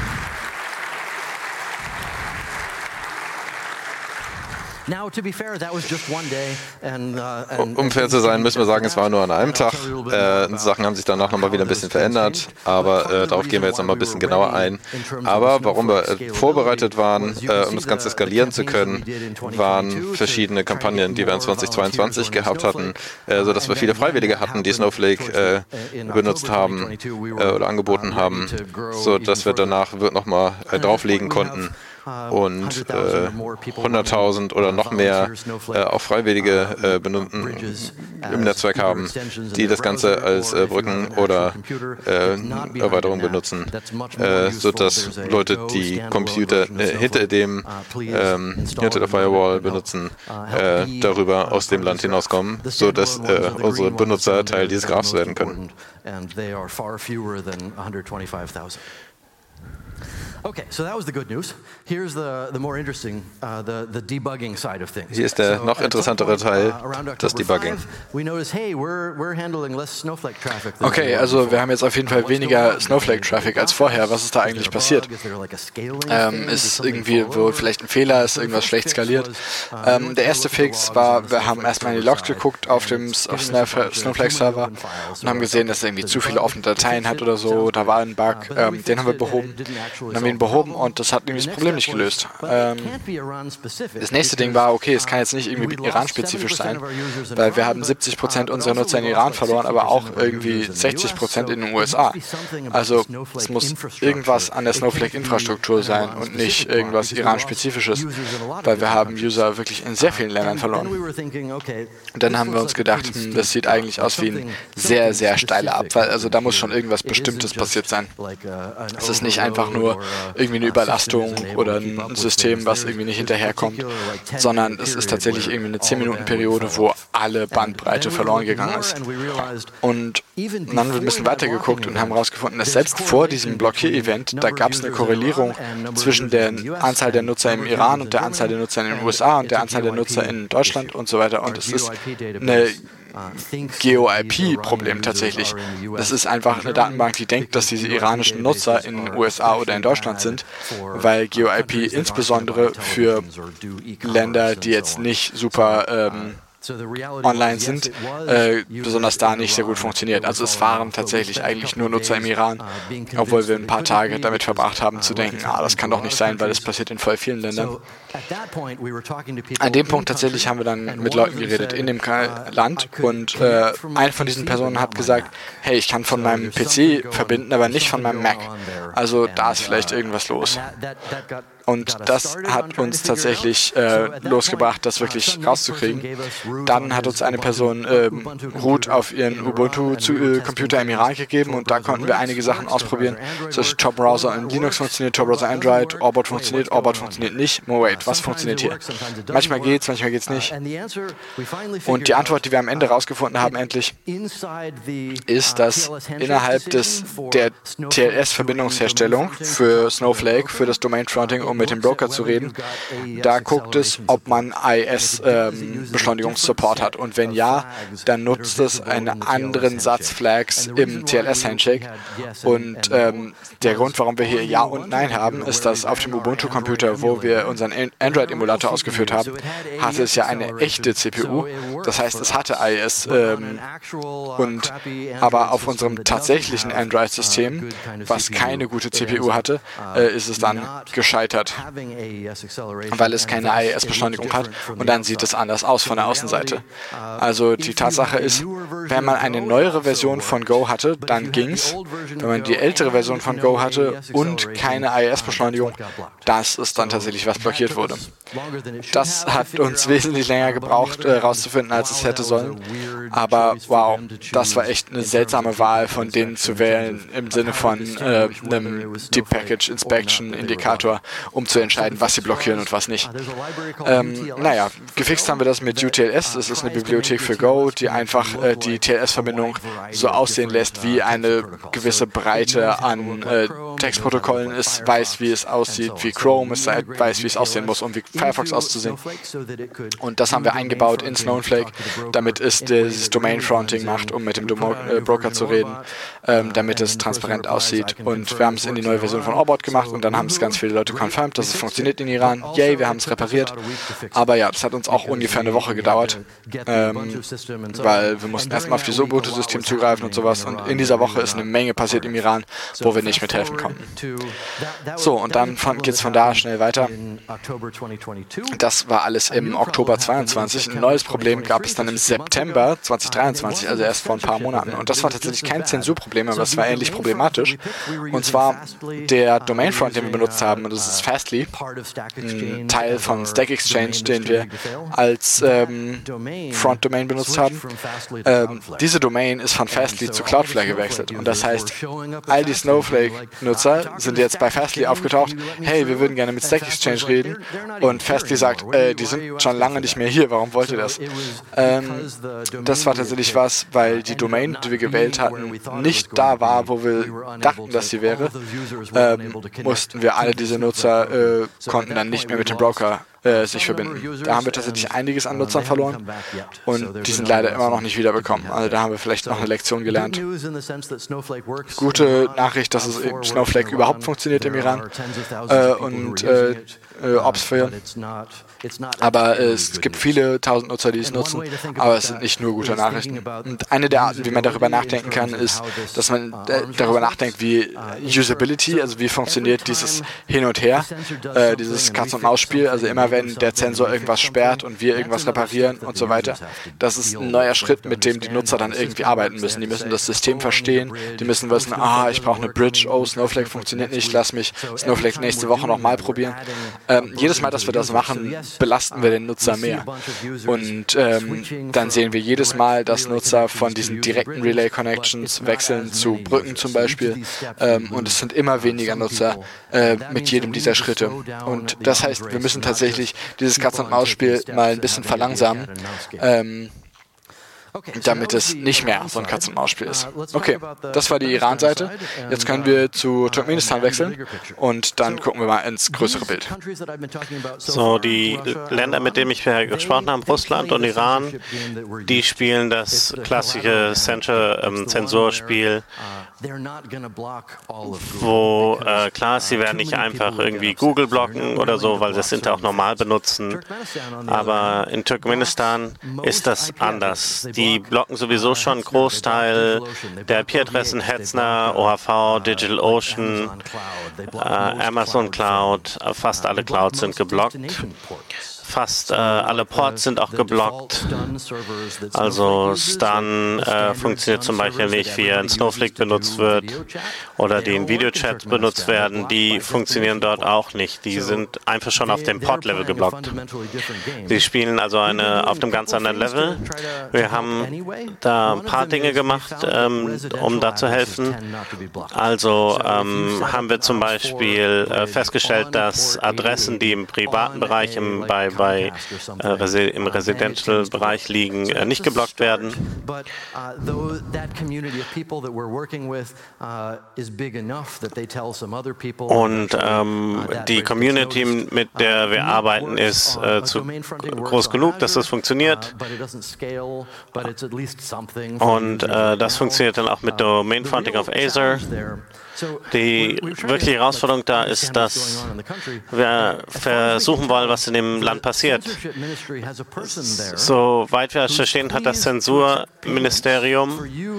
Um fair zu sein, müssen wir sagen, es war nur an einem Tag. Äh, Sachen haben sich danach nochmal wieder ein bisschen verändert, aber äh, darauf gehen wir jetzt nochmal ein bisschen genauer ein. Aber warum wir äh, vorbereitet waren, äh, um das Ganze skalieren zu können, waren verschiedene Kampagnen, die wir in zweitausendzweiundzwanzig gehabt hatten, äh, sodass wir viele Freiwillige hatten, die Snowflake äh, benutzt haben äh, oder angeboten haben, sodass wir danach nochmal äh, drauflegen konnten und äh, hunderttausend oder noch mehr äh, auch Freiwillige äh, benutzen, im Netzwerk haben, die das Ganze als äh, Brücken oder äh, Erweiterung benutzen, äh, sodass Leute, die Computer äh, hinter dem ähm, hinter der Firewall benutzen, äh, darüber aus dem Land hinauskommen, sodass äh, unsere Benutzer Teil dieses Graphs werden können. Okay, so that was the good news. Here's the the more interesting, uh, the the debugging side of things. Hier ist der noch interessantere Teil, das Debugging. Okay, also wir haben jetzt auf jeden Fall weniger Snowflake-Traffic als vorher. Was ist da eigentlich passiert? Ähm, ist irgendwie wohl vielleicht ein Fehler, ist irgendwas schlecht skaliert? Ähm, der erste Fix war, wir haben erstmal in die Logs geguckt auf dem auf Snowflake-Server und haben gesehen, dass er irgendwie zu viele offene Dateien hat oder so. Da war ein Bug, ähm, den haben wir behoben. Dann haben wir ihn behoben und das hat irgendwie das Problem nicht gelöst. Ähm, das nächste Ding war, okay, es kann jetzt nicht irgendwie Iran-spezifisch sein, weil wir haben siebzig Prozent unserer Nutzer in Iran verloren, aber auch irgendwie sechzig Prozent in den U S A. Also es muss irgendwas an der Snowflake-Infrastruktur sein und nicht irgendwas Iran-spezifisches, weil wir haben User wirklich in sehr vielen Ländern verloren. Und dann haben wir uns gedacht, hm, das sieht eigentlich aus wie ein sehr, sehr steiler Abfall. Also da muss schon irgendwas Bestimmtes passiert sein. Es ist nicht einfach nur irgendwie eine Überlastung oder ein System, was irgendwie nicht hinterherkommt, sondern es ist tatsächlich irgendwie eine zehn Minuten Periode, wo alle Bandbreite verloren gegangen ist. Und dann haben wir ein bisschen weiter geguckt und haben herausgefunden, dass selbst vor diesem Blockier-Event, da gab es eine Korrelierung zwischen der Anzahl der Nutzer im Iran und der Anzahl der Nutzer in den U S A und der Anzahl der Nutzer in Deutschland und so weiter. Und es ist eine G O I P-Problem tatsächlich. Das ist einfach eine Datenbank, die denkt, dass diese iranischen Nutzer in den U S A oder in Deutschland sind, weil G O I P insbesondere für Länder, die jetzt nicht super ähm, online sind, äh, besonders da nicht sehr gut funktioniert. Also es waren tatsächlich eigentlich nur Nutzer im Iran, obwohl wir ein paar Tage damit verbracht haben zu denken, ah, das kann doch nicht sein, weil das passiert in voll vielen Ländern. An dem Punkt tatsächlich haben wir dann mit Leuten geredet in dem Land und äh, eine von diesen Personen hat gesagt, hey, ich kann von meinem P C verbinden, aber nicht von meinem Mac. Also da ist vielleicht irgendwas los. Und das hat uns tatsächlich äh, losgebracht, das wirklich rauszukriegen. Dann hat uns eine Person äh, Root auf ihren Ubuntu-Computer im Iran gegeben und da konnten wir einige Sachen ausprobieren. Zum Beispiel Tor-Browser in Linux funktioniert, Tor-Browser Android, Orbot funktioniert, Orbot funktioniert nicht. Oh wait, was funktioniert hier? Manchmal geht's, manchmal geht's nicht. Und die Antwort, die wir am Ende rausgefunden haben, endlich, ist, dass innerhalb des, der T L S-Verbindungsherstellung für Snowflake, für das Domain-Fronting, um mit dem Broker zu reden, da guckt es, ob man I S-Beschleunigungssupport ähm, hat. Und wenn ja, dann nutzt es einen anderen Satz Flags im T L S-Handshake. Und ähm, der Grund, warum wir hier Ja und Nein haben, ist, dass auf dem Ubuntu-Computer, wo wir unseren Android-Emulator ausgeführt haben, hatte es ja eine echte C P U. Das heißt, es hatte I S. Ähm, und, aber auf unserem tatsächlichen Android-System, was keine gute C P U hatte, äh, ist es dann gescheitert, weil es keine I S-Beschleunigung hat und dann sieht es anders aus von der Außenseite. Also die Tatsache ist, wenn man eine neuere Version von Go hatte, dann ging's. Wenn man die ältere Version von Go hatte und keine I S-Beschleunigung, das ist dann tatsächlich, was blockiert wurde. Das hat uns wesentlich länger gebraucht, herauszufinden, äh, als es hätte sollen. Aber wow, das war echt eine seltsame Wahl, von denen zu wählen, im Sinne von äh, einem Deep Package Inspection Indikator, um zu entscheiden, was sie blockieren und was nicht. Ähm, naja, gefixt haben wir das mit U T L S. Das ist eine Bibliothek für Go, die einfach äh, die T L S-Verbindung so aussehen lässt, wie eine gewisse Breite an äh, Textprotokollen es weiß, wie es aussieht, wie Chrome es weiß, wie es aussehen muss, um wie Firefox auszusehen. Und das haben wir eingebaut in Snowflake, damit es dieses Domain-Fronting macht, um mit dem Domo äh, Broker zu reden, ähm, damit es transparent aussieht. Und wir haben es in die neue Version von Orbot gemacht und dann haben es ganz viele Leute confirmed, dass es funktioniert in Iran. Yay, wir haben es repariert. Aber ja, das hat uns auch ungefähr eine Woche gedauert, ähm, weil wir mussten erstmal auf das Ubuntu-System zugreifen und sowas. Und in dieser Woche ist eine Menge passiert im Iran, wo wir nicht mithelfen konnten. So, und dann geht es von da schnell weiter. Das war alles im Oktober zweiundzwanzig. Ein neues Problem gab es dann im September zweitausenddreiundzwanzig, also erst vor ein paar Monaten. Und das war tatsächlich kein Zensurproblem, aber es war ähnlich problematisch. Und zwar der Domain-Front, den wir benutzt haben, und das ist Fastly, ein Teil von Stack Exchange, den wir als ähm, Front-Domain benutzt haben. Ähm, diese Domain ist von Fastly zu Cloudflare gewechselt. Und das heißt, all die Snowflake-Nutzer, Nutzer sind jetzt bei Fastly aufgetaucht, hey, wir würden gerne mit Stack Exchange reden. Und Fastly sagt, äh, die sind schon lange nicht mehr hier, warum wollt ihr das? Ähm, das war tatsächlich was, weil die Domain, die wir gewählt hatten, nicht da war, wo wir dachten, dass sie wäre. Ähm, mussten wir alle diese Nutzer, äh, konnten dann nicht mehr mit dem Broker äh, sich verbinden. Da haben wir tatsächlich einiges an Nutzern verloren und die sind leider immer noch nicht wiederbekommen. Also da haben wir vielleicht noch eine Lektion gelernt. Gute Nachricht, dass es in Snowflake überhaupt funktioniert im Iran äh, und äh, äh, Ops für. Aber äh, es gibt viele tausend Nutzer, die es nutzen, aber es sind nicht nur gute Nachrichten. Und eine der Arten, wie man darüber nachdenken kann, ist, dass man äh, darüber nachdenkt, wie Usability, also wie funktioniert dieses Hin und Her, äh, dieses Katz-und-Maus-Spiel, also immer wenn der Sensor irgendwas sperrt und wir irgendwas reparieren und so weiter. Das ist ein neuer Schritt, mit dem die Nutzer dann irgendwie arbeiten müssen. Die müssen das System verstehen, die müssen wissen, ah, ich brauche eine Bridge, oh, Snowflake funktioniert nicht, lass mich Snowflake nächste Woche nochmal probieren. Ähm, jedes Mal, dass wir das machen, belasten wir den Nutzer mehr. Und ähm, dann sehen wir jedes Mal, dass Nutzer von diesen direkten Relay-Connections wechseln zu Brücken zum Beispiel. Ähm, und es sind immer weniger Nutzer äh, mit jedem dieser Schritte. Und das heißt, wir müssen tatsächlich dieses Katz-und-Maus-Spiel mal ein bisschen verlangsamen, ähm, damit es nicht mehr so ein Katz-und-Maus-Spiel ist. Okay, das war die Iran-Seite. Jetzt können wir zu Turkmenistan wechseln und dann gucken wir mal ins größere Bild. So, die Länder, mit denen ich vorher gesprochen habe, Russland und Iran, die spielen das klassische ähm, Zensurspiel, wo äh, klar ist, sie werden nicht einfach irgendwie Google blocken oder so, weil sie das Internet auch normal benutzen. Aber in Turkmenistan ist das anders. Die Die blocken sowieso schon einen Großteil der I P-Adressen, Hetzner, O H V, DigitalOcean, äh, Amazon Cloud, fast alle Clouds sind geblockt. Fast äh, alle Ports sind auch geblockt. Also Stun äh, funktioniert zum Beispiel nicht, wie er in Snowflake benutzt wird oder die in Videochats benutzt werden. Die funktionieren dort auch nicht. Die sind einfach schon auf dem Port-Level geblockt. Sie spielen also eine, auf einem ganz anderen Level. Wir haben da ein paar Dinge gemacht, ähm, um da zu helfen. Also ähm, haben wir zum Beispiel äh, festgestellt, dass Adressen, die im privaten Bereich, im, bei bei äh, Resi im Residential-Bereich liegen, äh, nicht geblockt werden. Und ähm, die Community, mit der wir arbeiten, ist äh, zu groß genug, dass das funktioniert. Und äh, das funktioniert dann auch mit Domain Fronting auf Azure. Die wirkliche Herausforderung da ist, dass wir versuchen wollen, was in dem Land passiert. Soweit wir es verstehen, hat das Zensurministerium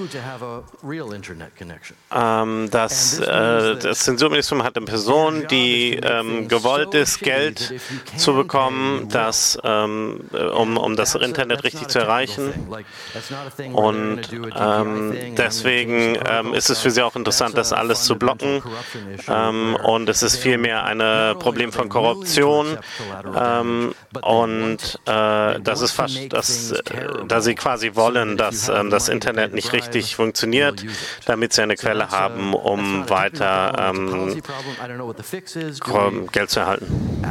ähm, das, äh, das Zensurministerium hat eine Person, die ähm, gewollt ist, Geld zu bekommen, das, ähm, um, um das Internet richtig zu erreichen. Und ähm, deswegen ähm, ist es für sie auch interessant, das alles zu blocken. Ähm, und es ist vielmehr ein Problem von Korruption. Ähm, und äh, das ist fast, das, äh, da sie quasi wollen, dass ähm, das Internet nicht richtig funktioniert, damit sie eine Quelle haben, um weiter ähm, Geld zu erhalten.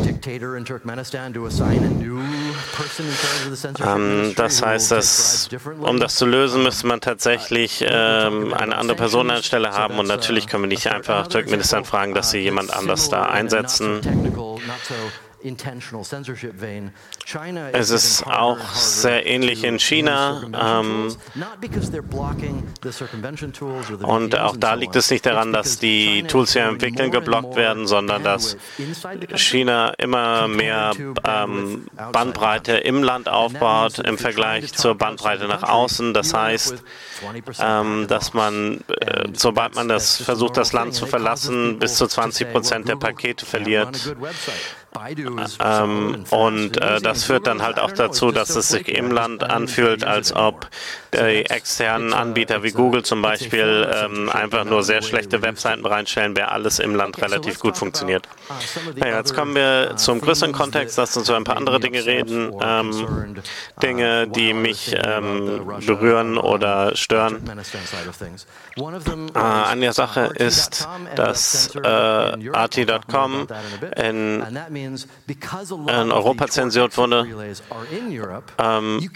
Ähm, das heißt, dass, um das zu lösen, müsste man tatsächlich ähm, eine andere Person an der Stelle haben und natürlich können wir nicht einfach Turkmenistan fragen, dass sie jemand anders da einsetzen. Es ist auch sehr ähnlich in China. Ähm, und auch da liegt es nicht daran, dass die Tools, die wir entwickeln, geblockt werden, sondern dass China immer mehr ähm, Bandbreite im Land aufbaut im Vergleich zur Bandbreite nach außen. Das heißt, ähm, dass man, äh, sobald man das versucht, das Land zu verlassen, bis zu zwanzig Prozent der Pakete verliert. Ähm, und äh, das führt dann halt auch dazu, dass es sich im Land anfühlt, als ob die externen Anbieter wie Google zum Beispiel ähm, einfach nur sehr schlechte Webseiten bereitstellen, während alles im Land relativ gut funktioniert. Ja, jetzt kommen wir zum größeren Kontext, lass uns über ein paar andere Dinge reden, ähm, Dinge, die mich ähm, berühren oder stören. Äh, eine Sache ist, dass äh, R T Punkt com in, in Europa zensiert wurde. Ähm,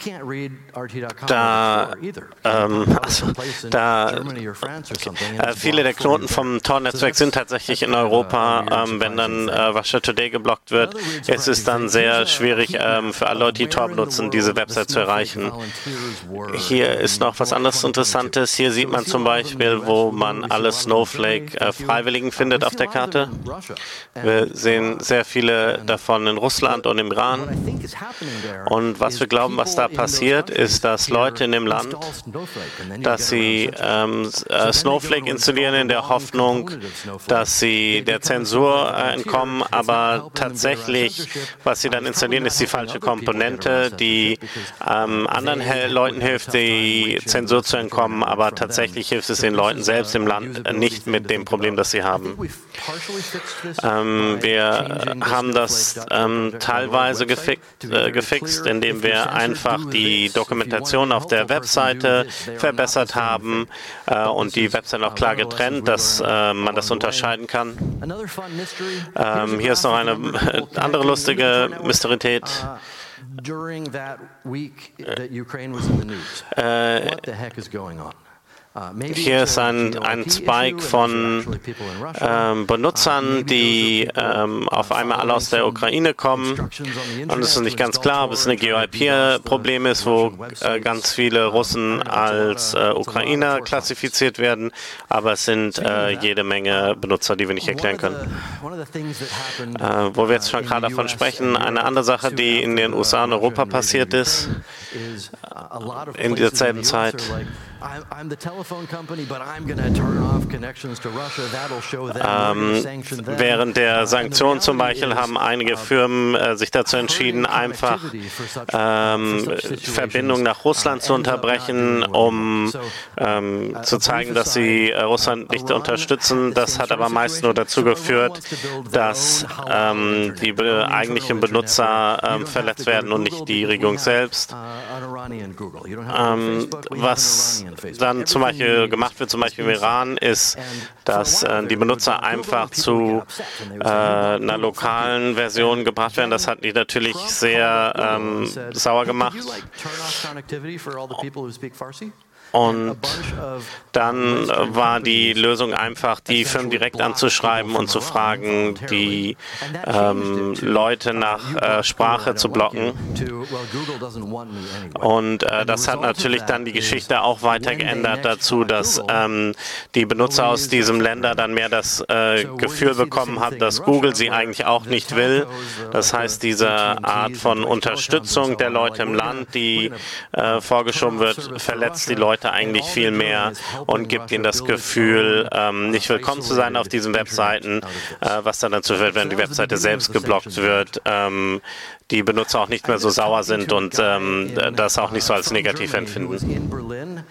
da ähm, also, da äh, viele der Knoten vom Tor-Netzwerk sind tatsächlich in Europa. Ähm, wenn dann äh, Russia Today geblockt wird, ist es dann sehr schwierig ähm, für alle Leute, die Tor benutzen, diese Website zu erreichen. Hier ist noch was anderes Interessantes. Hier sieht man zum Beispiel, wo man alle Snowflake-Freiwilligen äh, findet auf der Karte. Wir sehen sehr viele davon in Russland und im Iran. Und was wir glauben, was da passiert, ist, dass Leute in dem Land, dass sie ähm, äh, Snowflake installieren in der Hoffnung, dass sie der Zensur äh, entkommen, aber tatsächlich, was sie dann installieren, ist die falsche Komponente, die ähm, anderen Leuten hilft, die Zensur zu entkommen, aber tatsächlich hilft es den Leuten selbst im Land nicht mit dem Problem, das sie haben. Ähm, wir haben das ähm, teilweise gefixt, äh, gefixt, indem wir einfach die Dokumentation auf der Webseite verbessert haben äh, und die Webseite auch klar getrennt, dass äh, man das unterscheiden kann. Ähm, hier ist noch eine andere lustige Mysterität. Äh, Hier ist ein, ein Spike von ähm, Benutzern, die ähm, auf einmal alle aus der Ukraine kommen. Und es ist nicht ganz klar, ob es eine G O I P-Problem ist, wo äh, ganz viele Russen als äh, Ukrainer klassifiziert werden. Aber es sind äh, jede Menge Benutzer, die wir nicht erklären können. Äh, wo wir jetzt schon gerade davon sprechen, eine andere Sache, die in den U S A und Europa passiert ist, in dieser selben Zeit, Ähm, während der Sanktionen zum Beispiel haben einige Firmen äh, sich dazu entschieden, einfach ähm, Verbindungen nach Russland zu unterbrechen, um ähm, zu zeigen, dass sie äh, Russland nicht unterstützen. Das hat aber meist nur dazu geführt, dass ähm, die be eigentlichen Benutzer ähm, verletzt werden und nicht die Regierung selbst. Ähm, was dann zum Beispiel gemacht wird, zum Beispiel im Iran, ist, dass äh, die Benutzer einfach zu äh, einer lokalen Version gebracht werden. Das hat die natürlich sehr ähm, sauer gemacht. Und dann war die Lösung einfach, die Firmen direkt anzuschreiben und zu fragen, die ähm, Leute nach äh, Sprache zu blocken. Und äh, das hat natürlich dann die Geschichte auch weiter geändert dazu, dass ähm, die Benutzer aus diesem Länder dann mehr das äh, Gefühl bekommen haben, dass Google sie eigentlich auch nicht will. Das heißt, diese Art von Unterstützung der Leute im Land, die äh, vorgeschoben wird, verletzt die Leute eigentlich viel mehr und gibt ihnen das Gefühl, ähm, nicht willkommen zu sein auf diesen Webseiten, äh, was dann dazu führt, wenn die Webseite selbst geblockt wird, ähm, die Benutzer auch nicht mehr so sauer sind und ähm, das auch nicht so als negativ empfinden.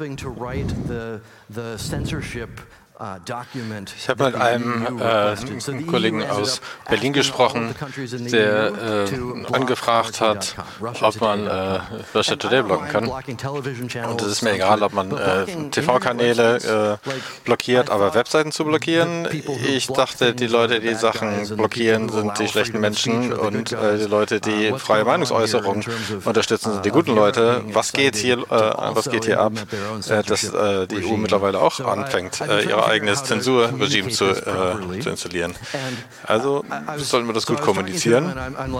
Ich habe mit einem äh, Kollegen aus Berlin gesprochen, der äh, angefragt hat, ob man äh, Russia Today blocken kann. Und es ist mir egal, ob man äh, T V-Kanäle äh, blockiert, aber Webseiten zu blockieren. Ich dachte, die Leute, die Sachen blockieren, sind die schlechten Menschen und äh, die Leute, die freie Meinungsäußerung unterstützen, sind die guten Leute. Was geht hier, äh, was geht hier ab, äh, dass äh, die E U mittlerweile auch anfängt, äh, ihre eigenes Zensurregime zu, äh, zu installieren. Also sollten wir das gut kommunizieren.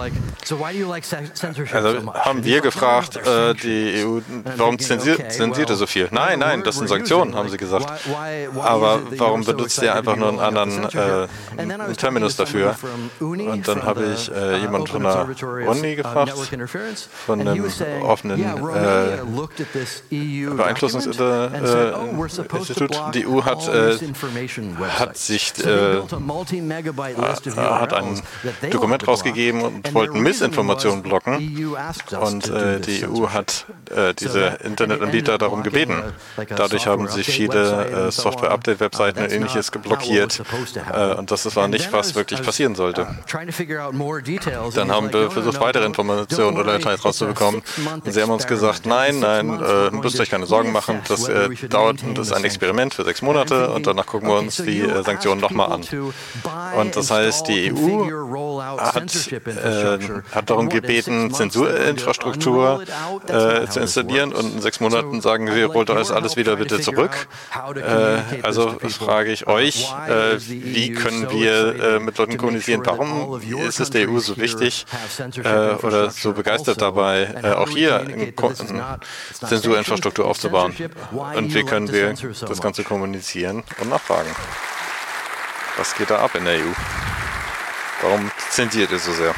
Also haben wir gefragt, äh, die E U, warum zensiert, zensiert ihr so viel? Nein, nein, das sind Sanktionen, haben sie gesagt. Aber warum benutzt ihr einfach nur einen anderen äh, einen Terminus dafür? Und dann habe ich äh, jemanden von der Uni gefragt, von einem offenen äh, Beeinflussungsinstitut. Die E U hat äh, hat sich äh, hat ein Dokument rausgegeben und wollten Missinformationen blocken. Und äh, die E U hat äh, diese Internetanbieter darum gebeten. Dadurch haben sie viele äh, Software-Update-Webseiten und Ähnliches geblockiert. Äh, und das war nicht, was wirklich passieren sollte. Dann haben wir versucht, weitere Informationen oder Details rauszubekommen. Und sie haben uns gesagt, nein, nein, äh, müsst euch keine Sorgen machen. Das äh, dauert, das ist ein Experiment für sechs Monate und danach gucken wir uns die äh, Sanktionen nochmal an. Und das heißt, die E U hat, äh, hat darum gebeten, Zensurinfrastruktur äh, zu installieren und in sechs Monaten sagen sie, holt euch alles wieder bitte zurück. Äh, also frage ich euch, äh, wie können wir äh, mit Leuten kommunizieren? Warum ist es der E U so wichtig äh, oder so begeistert dabei, äh, auch hier eine Zensurinfrastruktur aufzubauen? Und wie können wir das Ganze kommunizieren und nachfragen? Was geht da ab in der E U? Warum zensiert ihr so sehr?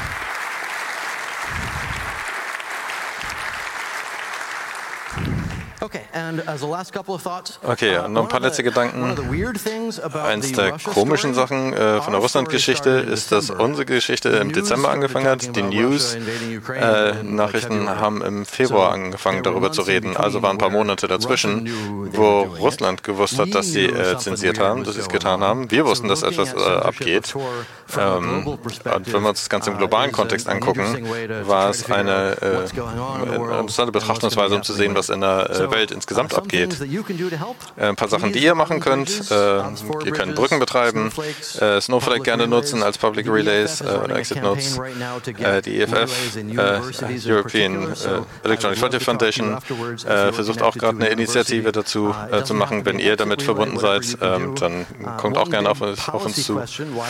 Okay, und noch ein paar letzte Gedanken. Eins der komischen Sachen äh, von der Russland-Geschichte ist, dass unsere Geschichte im Dezember angefangen hat. Die News-Nachrichten äh, haben im Februar angefangen, darüber zu reden. Also waren ein paar Monate dazwischen, wo Russland gewusst hat, dass sie äh, zensiert haben, dass sie es getan haben. Wir wussten, dass etwas äh, abgeht. Ähm, und wenn wir uns das Ganze im globalen Kontext angucken, war es eine äh, interessante Betrachtungsweise, um zu sehen, was in der äh, Welt insgesamt abgeht. Äh, ein paar Sachen, die ihr machen könnt. Äh, ihr könnt Brücken betreiben, äh, Snowflake gerne nutzen als Public Relays äh, oder Exit Notes. Äh, die E F F, äh, European äh, Electronic Frontier Foundation, äh, versucht auch gerade eine Initiative dazu äh, zu machen. Wenn ihr damit verbunden seid, äh, dann kommt auch gerne auf, auf uns zu.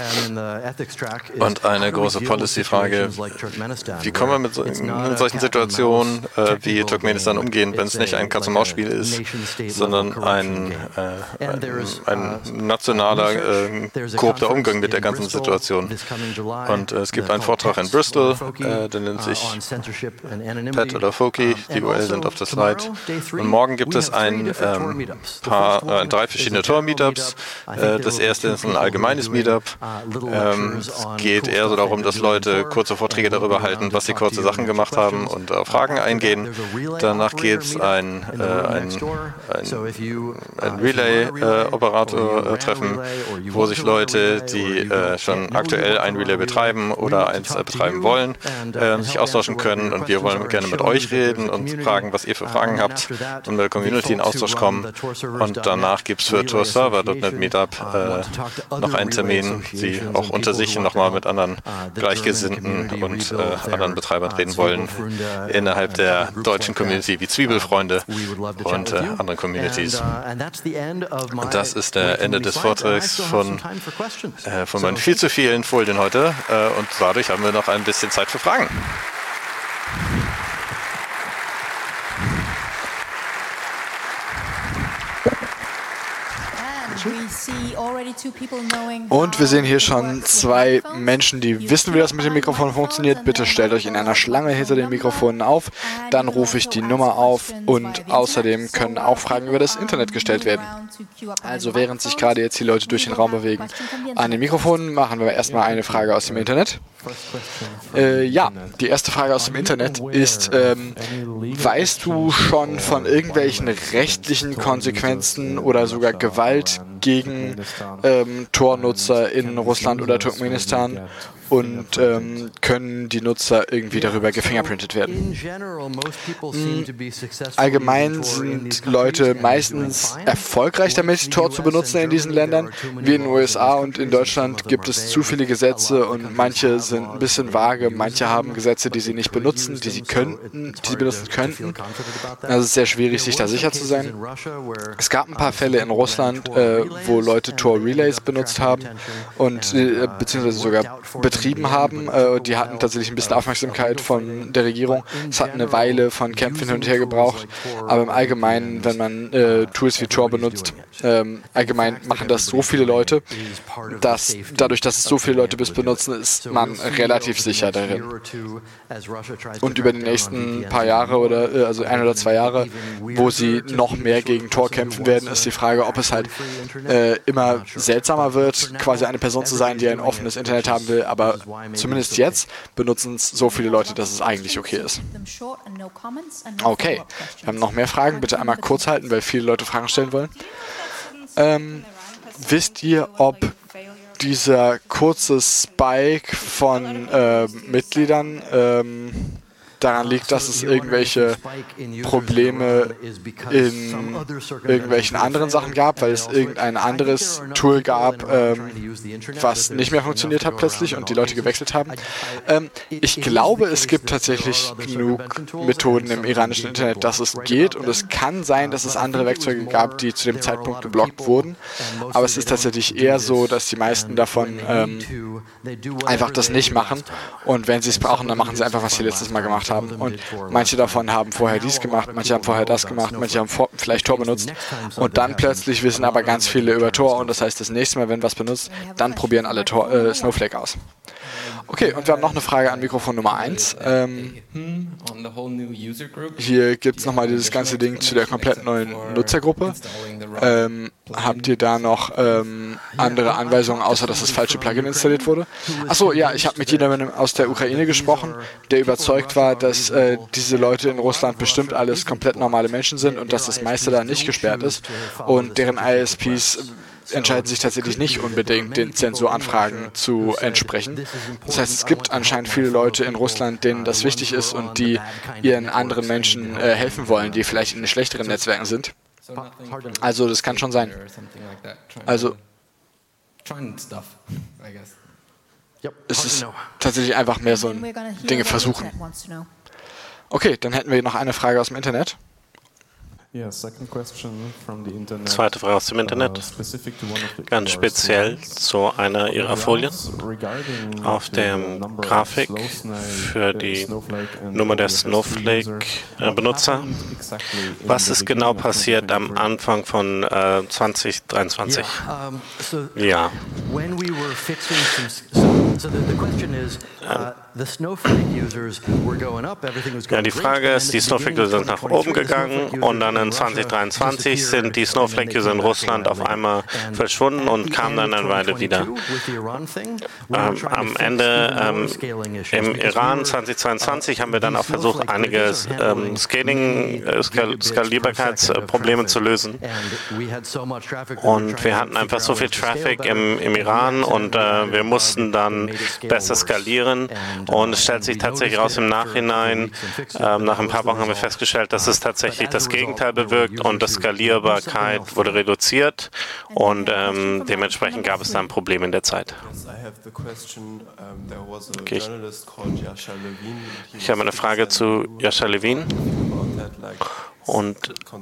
Und eine große Policy-Frage, wie kommen wir mit so, in solchen Situationen äh, wie Turkmenistan umgehen, wenn es nicht ein Katz-und-Maus-Spiel ist, sondern ein, äh, ein, ein nationaler, äh, korrupter Umgang mit der ganzen Situation. Und äh, es gibt einen Vortrag in Bristol, äh, der nennt sich Pat oder Foki, die U R L sind auf der Slide. Und morgen gibt es ein, ähm, paar, äh, drei verschiedene Tor-Meetups. Äh, das erste ist ein allgemeines Meetup. Ähm, es geht eher so darum, dass Leute kurze Vorträge darüber halten, was sie kurze Sachen gemacht haben und auf Fragen eingehen. Danach geht es ein, äh, ein, ein, ein Relay-Operator-Treffen, äh, wo sich Leute, die äh, schon aktuell ein Relay betreiben oder eins äh, betreiben wollen, äh, sich austauschen können. Und wir wollen gerne mit euch reden und fragen, was ihr für Fragen habt und mit der Community in Austausch kommen. Und danach gibt es für Tor Server Punkt net Meetup äh, noch einen Termin, die auch unter sich nochmal mit anderen Gleichgesinnten und äh, anderen Betreibern reden wollen, innerhalb der deutschen Community wie Zwiebelfreunde und äh, anderen Communities. Und das ist der Ende des Vortrags von, äh, von meinen viel zu vielen Folien heute äh, und dadurch haben wir noch ein bisschen Zeit für Fragen. Und wir sehen hier schon zwei Menschen, die wissen, wie das mit dem Mikrofon funktioniert. Bitte stellt euch in einer Schlange hinter den Mikrofonen auf. Dann rufe ich die Nummer auf und außerdem können auch Fragen über das Internet gestellt werden. Also während sich gerade jetzt die Leute durch den Raum bewegen an den Mikrofonen, machen wir erstmal eine Frage aus dem Internet. Äh, ja, die erste Frage aus dem Internet ist, ähm, weißt du schon von irgendwelchen rechtlichen Konsequenzen oder sogar Gewalt gegen ähm, Tor-Nutzer in Russland oder Turkmenistan? Und ähm, können die Nutzer irgendwie darüber gefingerprintet werden? Allgemein sind Leute meistens erfolgreich damit, Tor zu benutzen in diesen Ländern. Wie in den U S A und in Deutschland gibt es zu viele Gesetze und manche sind ein bisschen vage. Manche haben Gesetze, die sie nicht benutzen, die sie könnten, die sie benutzen könnten. Also es ist sehr schwierig, sich da sicher zu sein. Es gab ein paar Fälle in Russland, äh, wo Leute Tor-Relays benutzt haben und äh, beziehungsweise sogar Betreiber betrieben haben. Äh, die hatten tatsächlich ein bisschen Aufmerksamkeit von der Regierung. Es hat eine Weile von Kämpfen hin und her gebraucht. Aber im Allgemeinen, wenn man äh, Tools wie Tor benutzt, ähm, allgemein machen das so viele Leute, dass dadurch, dass es so viele Leute bis benutzen, ist man relativ sicher darin. Und über die nächsten paar Jahre oder äh, also ein oder zwei Jahre, wo sie noch mehr gegen Tor kämpfen werden, ist die Frage, ob es halt äh, immer seltsamer wird, quasi eine Person zu sein, die ein offenes Internet haben will, aber zumindest jetzt benutzen es so viele Leute, dass es eigentlich okay ist. Okay, wir haben noch mehr Fragen. Bitte einmal kurz halten, weil viele Leute Fragen stellen wollen. Ähm, wisst ihr, ob dieser kurze Spike von äh, Mitgliedern ähm, daran liegt, dass es irgendwelche Probleme in irgendwelchen anderen Sachen gab, weil es irgendein anderes Tool gab, ähm, was nicht mehr funktioniert hat plötzlich und die Leute gewechselt haben. Ähm, ich glaube, es gibt tatsächlich genug Methoden im iranischen Internet, dass es geht, und es kann sein, dass es andere Werkzeuge gab, die zu dem Zeitpunkt geblockt wurden, aber es ist tatsächlich eher so, dass die meisten davon ähm, einfach das nicht machen, und wenn sie es brauchen, dann machen sie einfach, was sie letztes Mal gemacht haben. Und manche davon haben vorher dies gemacht, manche haben vorher das gemacht, manche haben vor, vielleicht Tor benutzt, und dann plötzlich wissen aber ganz viele über Tor, und das heißt, das nächste Mal, wenn was benutzt, dann probieren alle Tor, äh, Snowflake aus. Okay, und wir haben noch eine Frage an Mikrofon Nummer eins. Ähm, hier gibt es nochmal dieses ganze Ding zu der komplett neuen Nutzergruppe. Ähm, habt ihr da noch ähm, andere Anweisungen, außer dass das falsche Plugin installiert wurde? Achso, ja, ich habe mit jemandem aus der Ukraine gesprochen, der überzeugt war, dass äh, diese Leute in Russland bestimmt alles komplett normale Menschen sind und dass das meiste da nicht gesperrt ist, und deren I S Ps entscheiden sich tatsächlich nicht unbedingt, den Zensuranfragen zu entsprechen. Das heißt, es gibt anscheinend viele Leute in Russland, denen das wichtig ist und die ihren anderen Menschen äh, helfen wollen, die vielleicht in schlechteren Netzwerken sind. Also das kann schon sein. Also es ist tatsächlich einfach mehr so ein Dinge versuchen. Okay, dann hätten wir noch eine Frage aus dem Internet. Zweite Frage aus dem Internet, ganz speziell zu einer Ihrer Folien. Auf der Grafik für die Nummer der Snowflake-Benutzer. Was ist genau passiert am Anfang von äh, zwanzig dreiundzwanzig? Ja. Ja, die Frage ist, die Snowflake-User sind nach oben gegangen, und dann in zwanzig dreiundzwanzig sind die Snowflake-User in Russland auf einmal verschwunden und kamen dann eine Weile wieder. Ähm, am Ende ähm, im Iran zwanzig zweiundzwanzig haben wir dann auch versucht, einige ähm, Scaling, äh, Skal Skalierbarkeitsprobleme zu lösen. Und wir hatten einfach so viel Traffic im, im Iran, und äh, wir mussten dann besser skalieren. Und es stellt sich tatsächlich raus im Nachhinein, ähm, nach ein paar Wochen haben wir festgestellt, dass es tatsächlich das Gegenteil bewirkt, und die Skalierbarkeit wurde reduziert, und ähm, dementsprechend gab es dann Probleme in der Zeit. Okay. Ich, ich habe eine Frage zu Yasha Levin. Und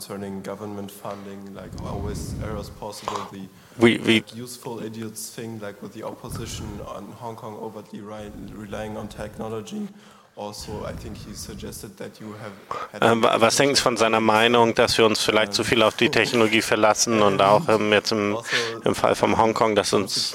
wie, wie Ähm, was denken Sie von seiner Meinung, dass wir uns vielleicht zu viel auf die Technologie verlassen, und auch ähm, jetzt im, im Fall von Hongkong, dass uns,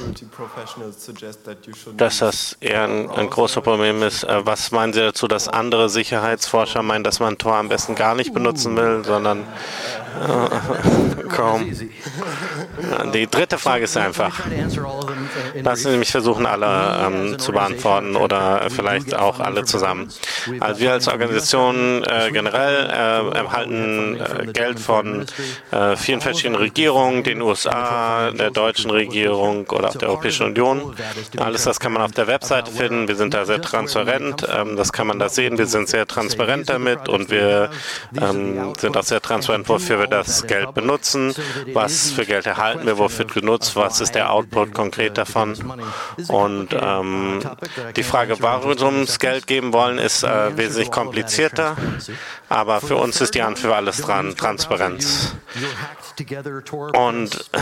dass das eher ein, ein großes Problem ist? Äh, was meinen Sie dazu, dass andere Sicherheitsforscher meinen, dass man Tor am besten gar nicht benutzen will, sondern äh, kaum? Ja, die dritte Frage ist einfach. Lassen Sie mich versuchen, alle ähm, zu beantworten, oder vielleicht auch alle zusammen. Also wir als Organisation äh, generell äh, erhalten äh, Geld von äh, vielen verschiedenen Regierungen, den U S A, der deutschen Regierung oder auch der Europäischen Union. Alles das kann man auf der Webseite finden. Wir sind da sehr transparent. Ähm, das kann man da sehen. Wir sind sehr transparent damit, und wir ähm, sind auch sehr transparent, wofür wir das Geld benutzen, was für Geld erhalten wir, wofür genutzt, was ist der Output konkret davon. Und ähm, die Frage, warum wir uns Geld geben wollen, ist äh, wesentlich komplizierter, aber für uns ist die Hand für alles dran, Transparenz. Und,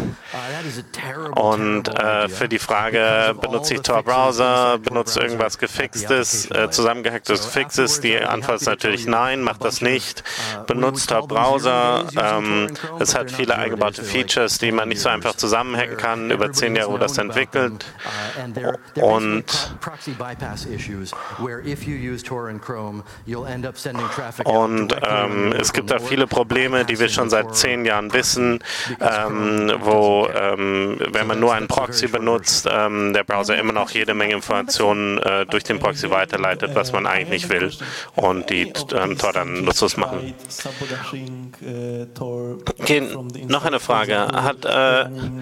und äh, für die Frage, benutze ich Tor-Browser, benutze irgendwas Gefixtes, äh, zusammengehacktes Fixes, die Antwort ist natürlich nein, macht das nicht. Benutzt Tor-Browser, ähm, es hat viele eingebaute Features, die man nicht so einfach zusammenhacken kann. Über zehn Jahre wurde das entwickelt. Und, und ähm, es gibt da viele Probleme, die wir schon seit zehn Jahren wissen, ähm, wo, ähm, wenn man nur einen Proxy benutzt, ähm, der Browser immer noch jede Menge Informationen äh, durch den Proxy weiterleitet, was man eigentlich nicht will, und die ähm, Tor dann nutzlos machen. Okay, noch eine Frage. Hat, äh,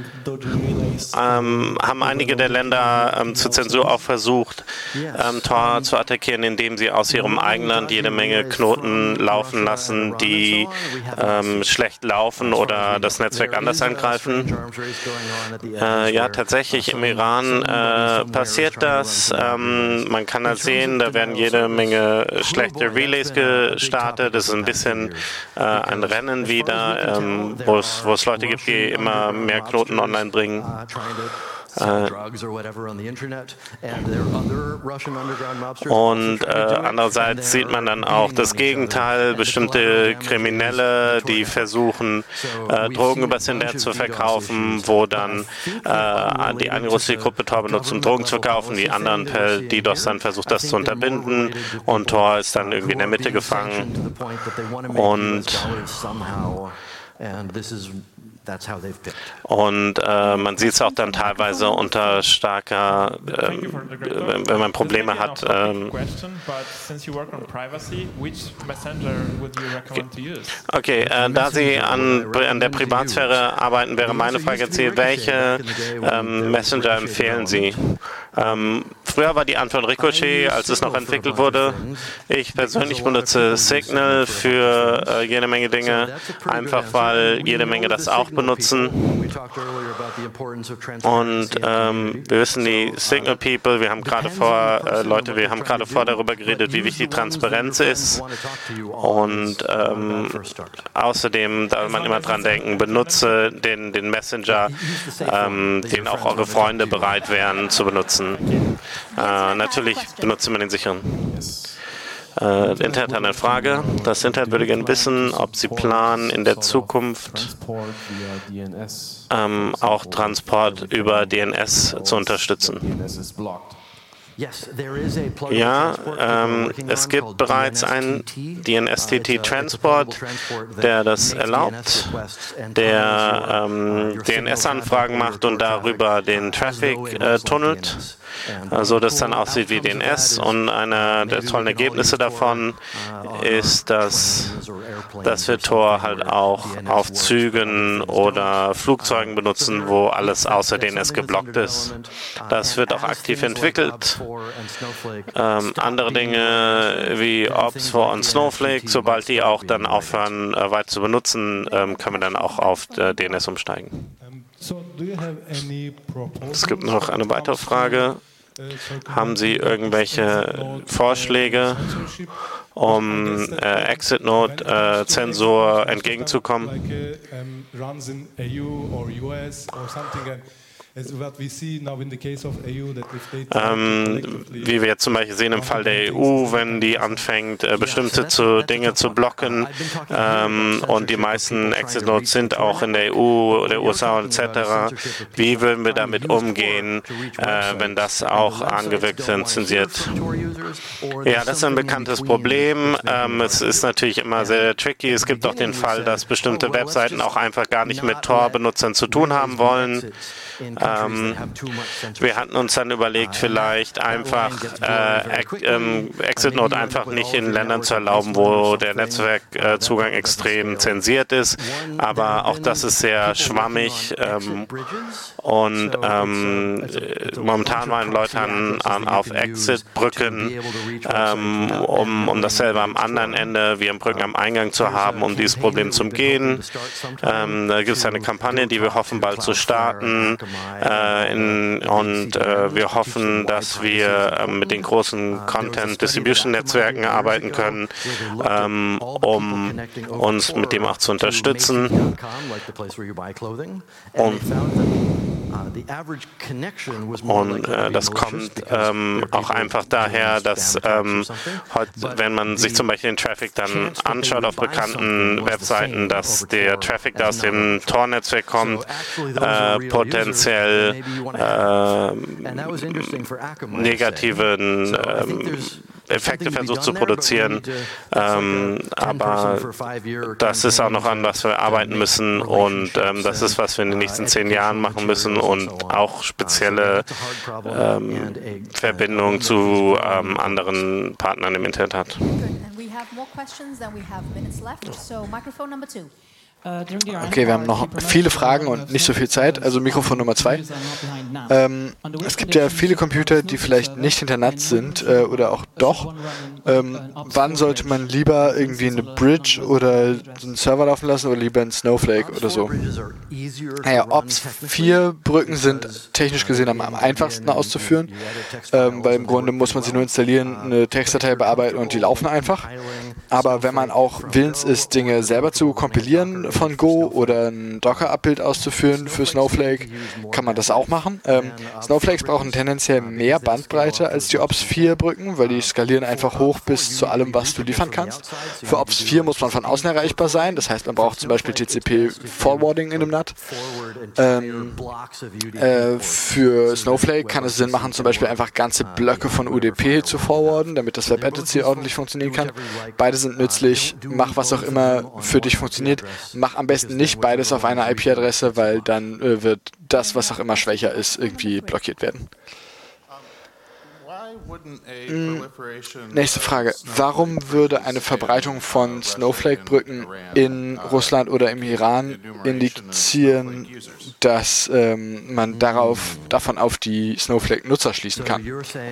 ähm, haben einige der Länder ähm, zur Zensur auch versucht, ähm, Tor zu attackieren, indem sie aus ihrem eigenen Land jede Menge Knoten laufen lassen, die ähm, schlecht laufen oder das Netzwerk anders angreifen? Äh, ja, tatsächlich im Iran äh, passiert das. Ähm, man kann das sehen, da werden jede Menge schlechte Relays gestartet. Das ist ein bisschen äh, ein Rennen wieder, ähm, wo es Leute gibt, die immer mehr Knoten online bringen. Äh, und äh, andererseits sieht man dann auch das Gegenteil, bestimmte Kriminelle, die versuchen, äh, Drogen übers Internet zu verkaufen, wo dann äh, die eine russische Gruppe Tor benutzt, um Drogen zu verkaufen, die anderen per DDoS dann versucht, das zu unterbinden, und Tor ist dann irgendwie in der Mitte gefangen. Und Und äh, man sieht es auch dann teilweise unter starker, ähm, wenn man Probleme hat. Ähm, okay, äh, da Sie an, an der Privatsphäre arbeiten, wäre meine Frage jetzt hier, welche ähm, Messenger empfehlen Sie? Ähm, früher war die Antwort Ricochet, als es noch entwickelt wurde. Ich persönlich benutze Signal für äh, jede Menge Dinge, einfach weil jede Menge das auch benutzen. Und ähm, wir wissen, die Signal People, wir haben gerade vor, äh, Leute, wir haben gerade vor darüber geredet, wie wichtig Transparenz ist. Und ähm, außerdem darf man immer dran denken, benutze den, den Messenger, ähm, den auch eure Freunde bereit wären zu benutzen. Äh, natürlich benutzt man den sicheren. Äh, das Internet hat eine Frage. Das Internet würde gerne wissen, ob Sie planen, in der Zukunft ähm, auch Transport über D N S zu unterstützen. Ja, ähm, es gibt bereits einen D N S T T-Transport, der das erlaubt, der ähm, D N S-Anfragen macht und darüber den Traffic äh, tunnelt, so dass es dann aussieht wie D N S. Und einer der tollen Ergebnisse davon ist, dass, dass wir Tor halt auch auf Zügen oder Flugzeugen benutzen, wo alles außer D N S geblockt ist. Das wird auch aktiv entwickelt. Ähm, andere Dinge wie Ops for und Snowflake, sobald die auch dann aufhören, äh, weit zu benutzen, ähm, können wir dann auch auf äh, D N S umsteigen. Es gibt noch eine weitere Frage. Haben Sie irgendwelche Vorschläge, um äh, Exit-Node-Zensur äh, entgegenzukommen? Ähm, wie wir jetzt zum Beispiel sehen im Fall der E U, wenn die anfängt, äh, bestimmte zu, Dinge zu blocken, ähm, und die meisten Exit-Nodes sind auch in der E U, der U S A et cetera. Wie würden wir damit umgehen, äh, wenn das auch angewirkt und zensiert? Ja, das ist ein bekanntes Problem. Ähm, es ist natürlich immer sehr tricky. Es gibt auch den Fall, dass bestimmte Webseiten auch einfach gar nicht mit Tor-Benutzern zu tun haben wollen. Ähm, wir hatten uns dann überlegt, vielleicht einfach äh, ähm, Exit-Node einfach nicht in Ländern zu erlauben, wo der Netzwerkzugang äh, extrem zensiert ist. Aber auch das ist sehr schwammig. Ähm, und ähm, momentan waren Leute an, an, auf Exit-Brücken, ähm, um, um dasselbe am anderen Ende wie am Brücken am Eingang zu haben, um dieses Problem zu umgehen. Ähm, da gibt es eine Kampagne, die wir hoffen, bald zu starten, Äh, in, und äh, wir hoffen, dass wir äh, mit den großen Content-Distribution-Netzwerken arbeiten können, ähm, um uns mit dem auch zu unterstützen. Und, und äh, das kommt ähm, auch einfach daher, dass ähm, heute, wenn man sich zum Beispiel den Traffic dann anschaut auf bekannten Webseiten, dass der Traffic, der aus dem Tor-Netzwerk kommt, äh, potenziell äh, negativen äh, Effekte versucht zu produzieren, ähm, aber das ist auch noch an was wir arbeiten müssen und ähm, das ist, was wir in den nächsten zehn Jahren machen müssen und auch spezielle ähm, Verbindungen zu ähm, anderen Partnern im Internet hat. Okay, wir haben noch viele Fragen und nicht so viel Zeit, also Mikrofon Nummer zwei. Ähm, es gibt ja viele Computer, die vielleicht nicht hinter N A T sind äh, oder auch doch. Ähm, wann sollte man lieber irgendwie eine Bridge oder einen Server laufen lassen oder lieber einen Snowflake oder so? Naja, O P S vier Brücken sind technisch gesehen am, am einfachsten auszuführen, ähm, weil im Grunde muss man sie nur installieren, eine Textdatei bearbeiten und die laufen einfach. Aber wenn man auch willens ist, Dinge selber zu kompilieren von Go oder ein Docker-Abbild auszuführen für Snowflake, kann man das auch machen. Ähm, Snowflakes brauchen tendenziell mehr Bandbreite als die O P S vier Brücken, weil die skalieren einfach hoch bis zu allem, was du liefern kannst. Für O P S vier muss man von außen erreichbar sein, das heißt, man braucht zum Beispiel T C P-Forwarding in einem N A T. Ähm, äh, für Snowflake kann es Sinn machen, zum Beispiel einfach ganze Blöcke von U D P zu forwarden, damit das WebRTC ordentlich funktionieren kann. Beide sind nützlich, mach was auch immer für dich funktioniert. Mach am besten nicht beides auf einer I P-Adresse, weil dann äh, wird das, was auch immer schwächer ist, irgendwie blockiert werden. Nächste Frage. Warum würde eine Verbreitung von Snowflake-Brücken in Russland oder im Iran indizieren, dass ähm, man darauf, davon auf die Snowflake-Nutzer schließen kann?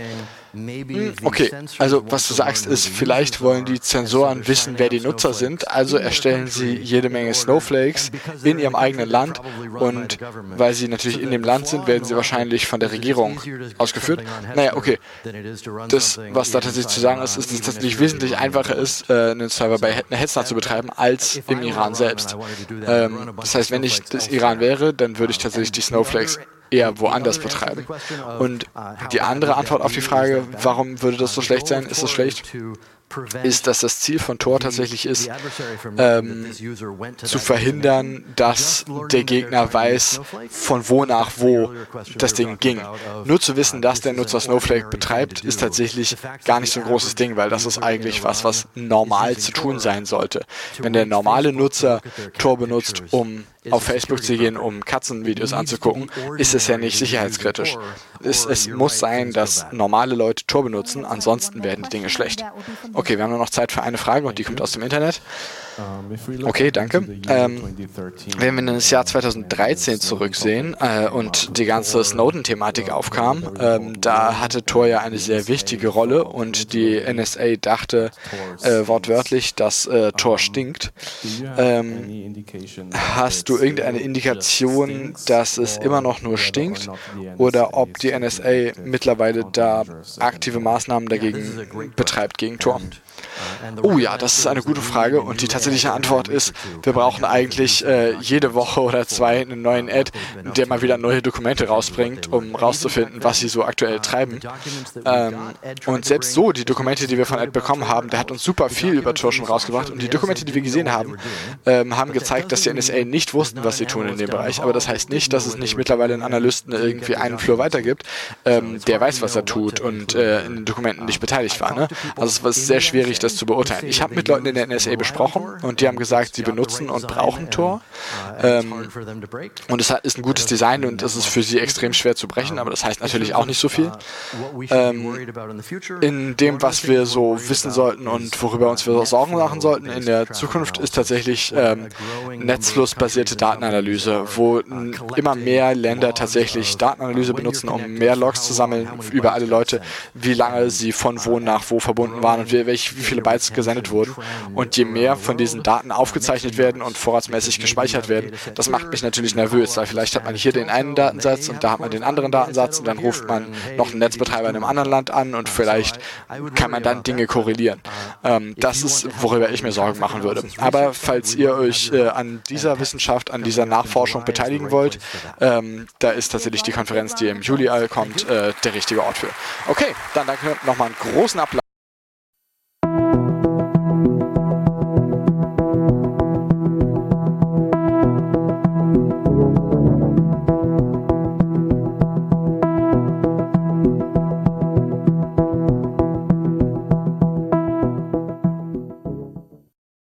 Okay, also was du sagst ist, vielleicht wollen die Zensoren wissen, wer die Nutzer sind, also erstellen sie jede Menge Snowflakes in ihrem eigenen Land und weil sie natürlich in dem Land sind, werden sie wahrscheinlich von der Regierung ausgeführt. Naja, okay, das, was da tatsächlich zu sagen ist, ist, dass es tatsächlich wesentlich einfacher ist, einen Server bei Hetzner zu betreiben, als im Iran selbst. Ähm, das heißt, wenn ich das Iran wäre, dann würde ich tatsächlich die Snowflakes eher woanders betreiben. Und die andere Antwort auf die Frage, warum würde das so schlecht sein, ist es schlecht, ist, dass das Ziel von Tor tatsächlich ist, ähm, zu verhindern, dass der Gegner weiß, von wo nach wo das Ding ging. Nur zu wissen, dass der Nutzer Snowflake betreibt, ist tatsächlich gar nicht so ein großes Ding, weil das ist eigentlich was, was normal zu tun sein sollte. Wenn der normale Nutzer Tor benutzt, um auf Facebook zu gehen, um Katzenvideos anzugucken, ist es ja nicht sicherheitskritisch. Es, es muss sein, dass normale Leute Tor benutzen, ansonsten werden die Dinge schlecht. Okay, wir haben nur noch Zeit für eine Frage und die kommt aus dem Internet. Okay, danke. Ähm, wenn wir in das Jahr zweitausenddreizehn zurücksehen äh, und die ganze Snowden-Thematik aufkam, ähm, da hatte Tor ja eine sehr wichtige Rolle und die N S A dachte äh, wortwörtlich, dass äh, Tor stinkt. Ähm, hast du irgendeine Indikation, dass es immer noch nur stinkt oder ob die N S A mittlerweile da aktive Maßnahmen dagegen betreibt, gegen Tor? Oh ja, das ist eine gute Frage und die tatsächliche Antwort ist, wir brauchen eigentlich äh, jede Woche oder zwei einen neuen Ad, der mal wieder neue Dokumente rausbringt, um rauszufinden, was sie so aktuell treiben. Ähm, und selbst so, die Dokumente, die wir von Ad bekommen haben, der hat uns super viel über Tor schon rausgebracht und die Dokumente, die wir gesehen haben, ähm, haben gezeigt, dass die N S A nicht wussten, was sie tun in dem Bereich. Aber das heißt nicht, dass es nicht mittlerweile einen Analysten irgendwie einen Flur weiter gibt, ähm, der weiß, was er tut und äh, in den Dokumenten nicht beteiligt war. Ne? Also es ist sehr schwierig, das zu beurteilen. Ich habe mit Leuten in der N S A besprochen und die haben gesagt, sie benutzen und brauchen Tor. Ähm, und es ist ein gutes Design und es ist für sie extrem schwer zu brechen, aber das heißt natürlich auch nicht so viel. Ähm, in dem, was wir so wissen sollten und worüber uns wir Sorgen machen sollten in der Zukunft, ist tatsächlich ähm, netzflussbasierte Datenanalyse, wo immer mehr Länder tatsächlich Datenanalyse benutzen, um mehr Logs zu sammeln über alle Leute, wie lange sie von wo nach wo verbunden waren und wie, welche, wie viele Bytes gesendet wurden. Und je mehr von diesen Daten aufgezeichnet werden und vorratsmäßig gespeichert werden, korrelieren. Das macht mich natürlich nervös, weil vielleicht hat man hier den einen Datensatz und da hat man den anderen Datensatz und dann ruft man noch einen Netzbetreiber in einem anderen Land an und vielleicht kann man dann Dinge korrelieren. Ähm, das ist, worüber ich mir Sorgen machen würde. Aber falls ihr euch äh, an dieser Wissenschaft, an dieser Nachforschung beteiligen wollt, ähm, da ist tatsächlich die Konferenz, die im Juli kommt, äh, der richtige Ort für. Okay, dann danke nochmal einen großen Applaus.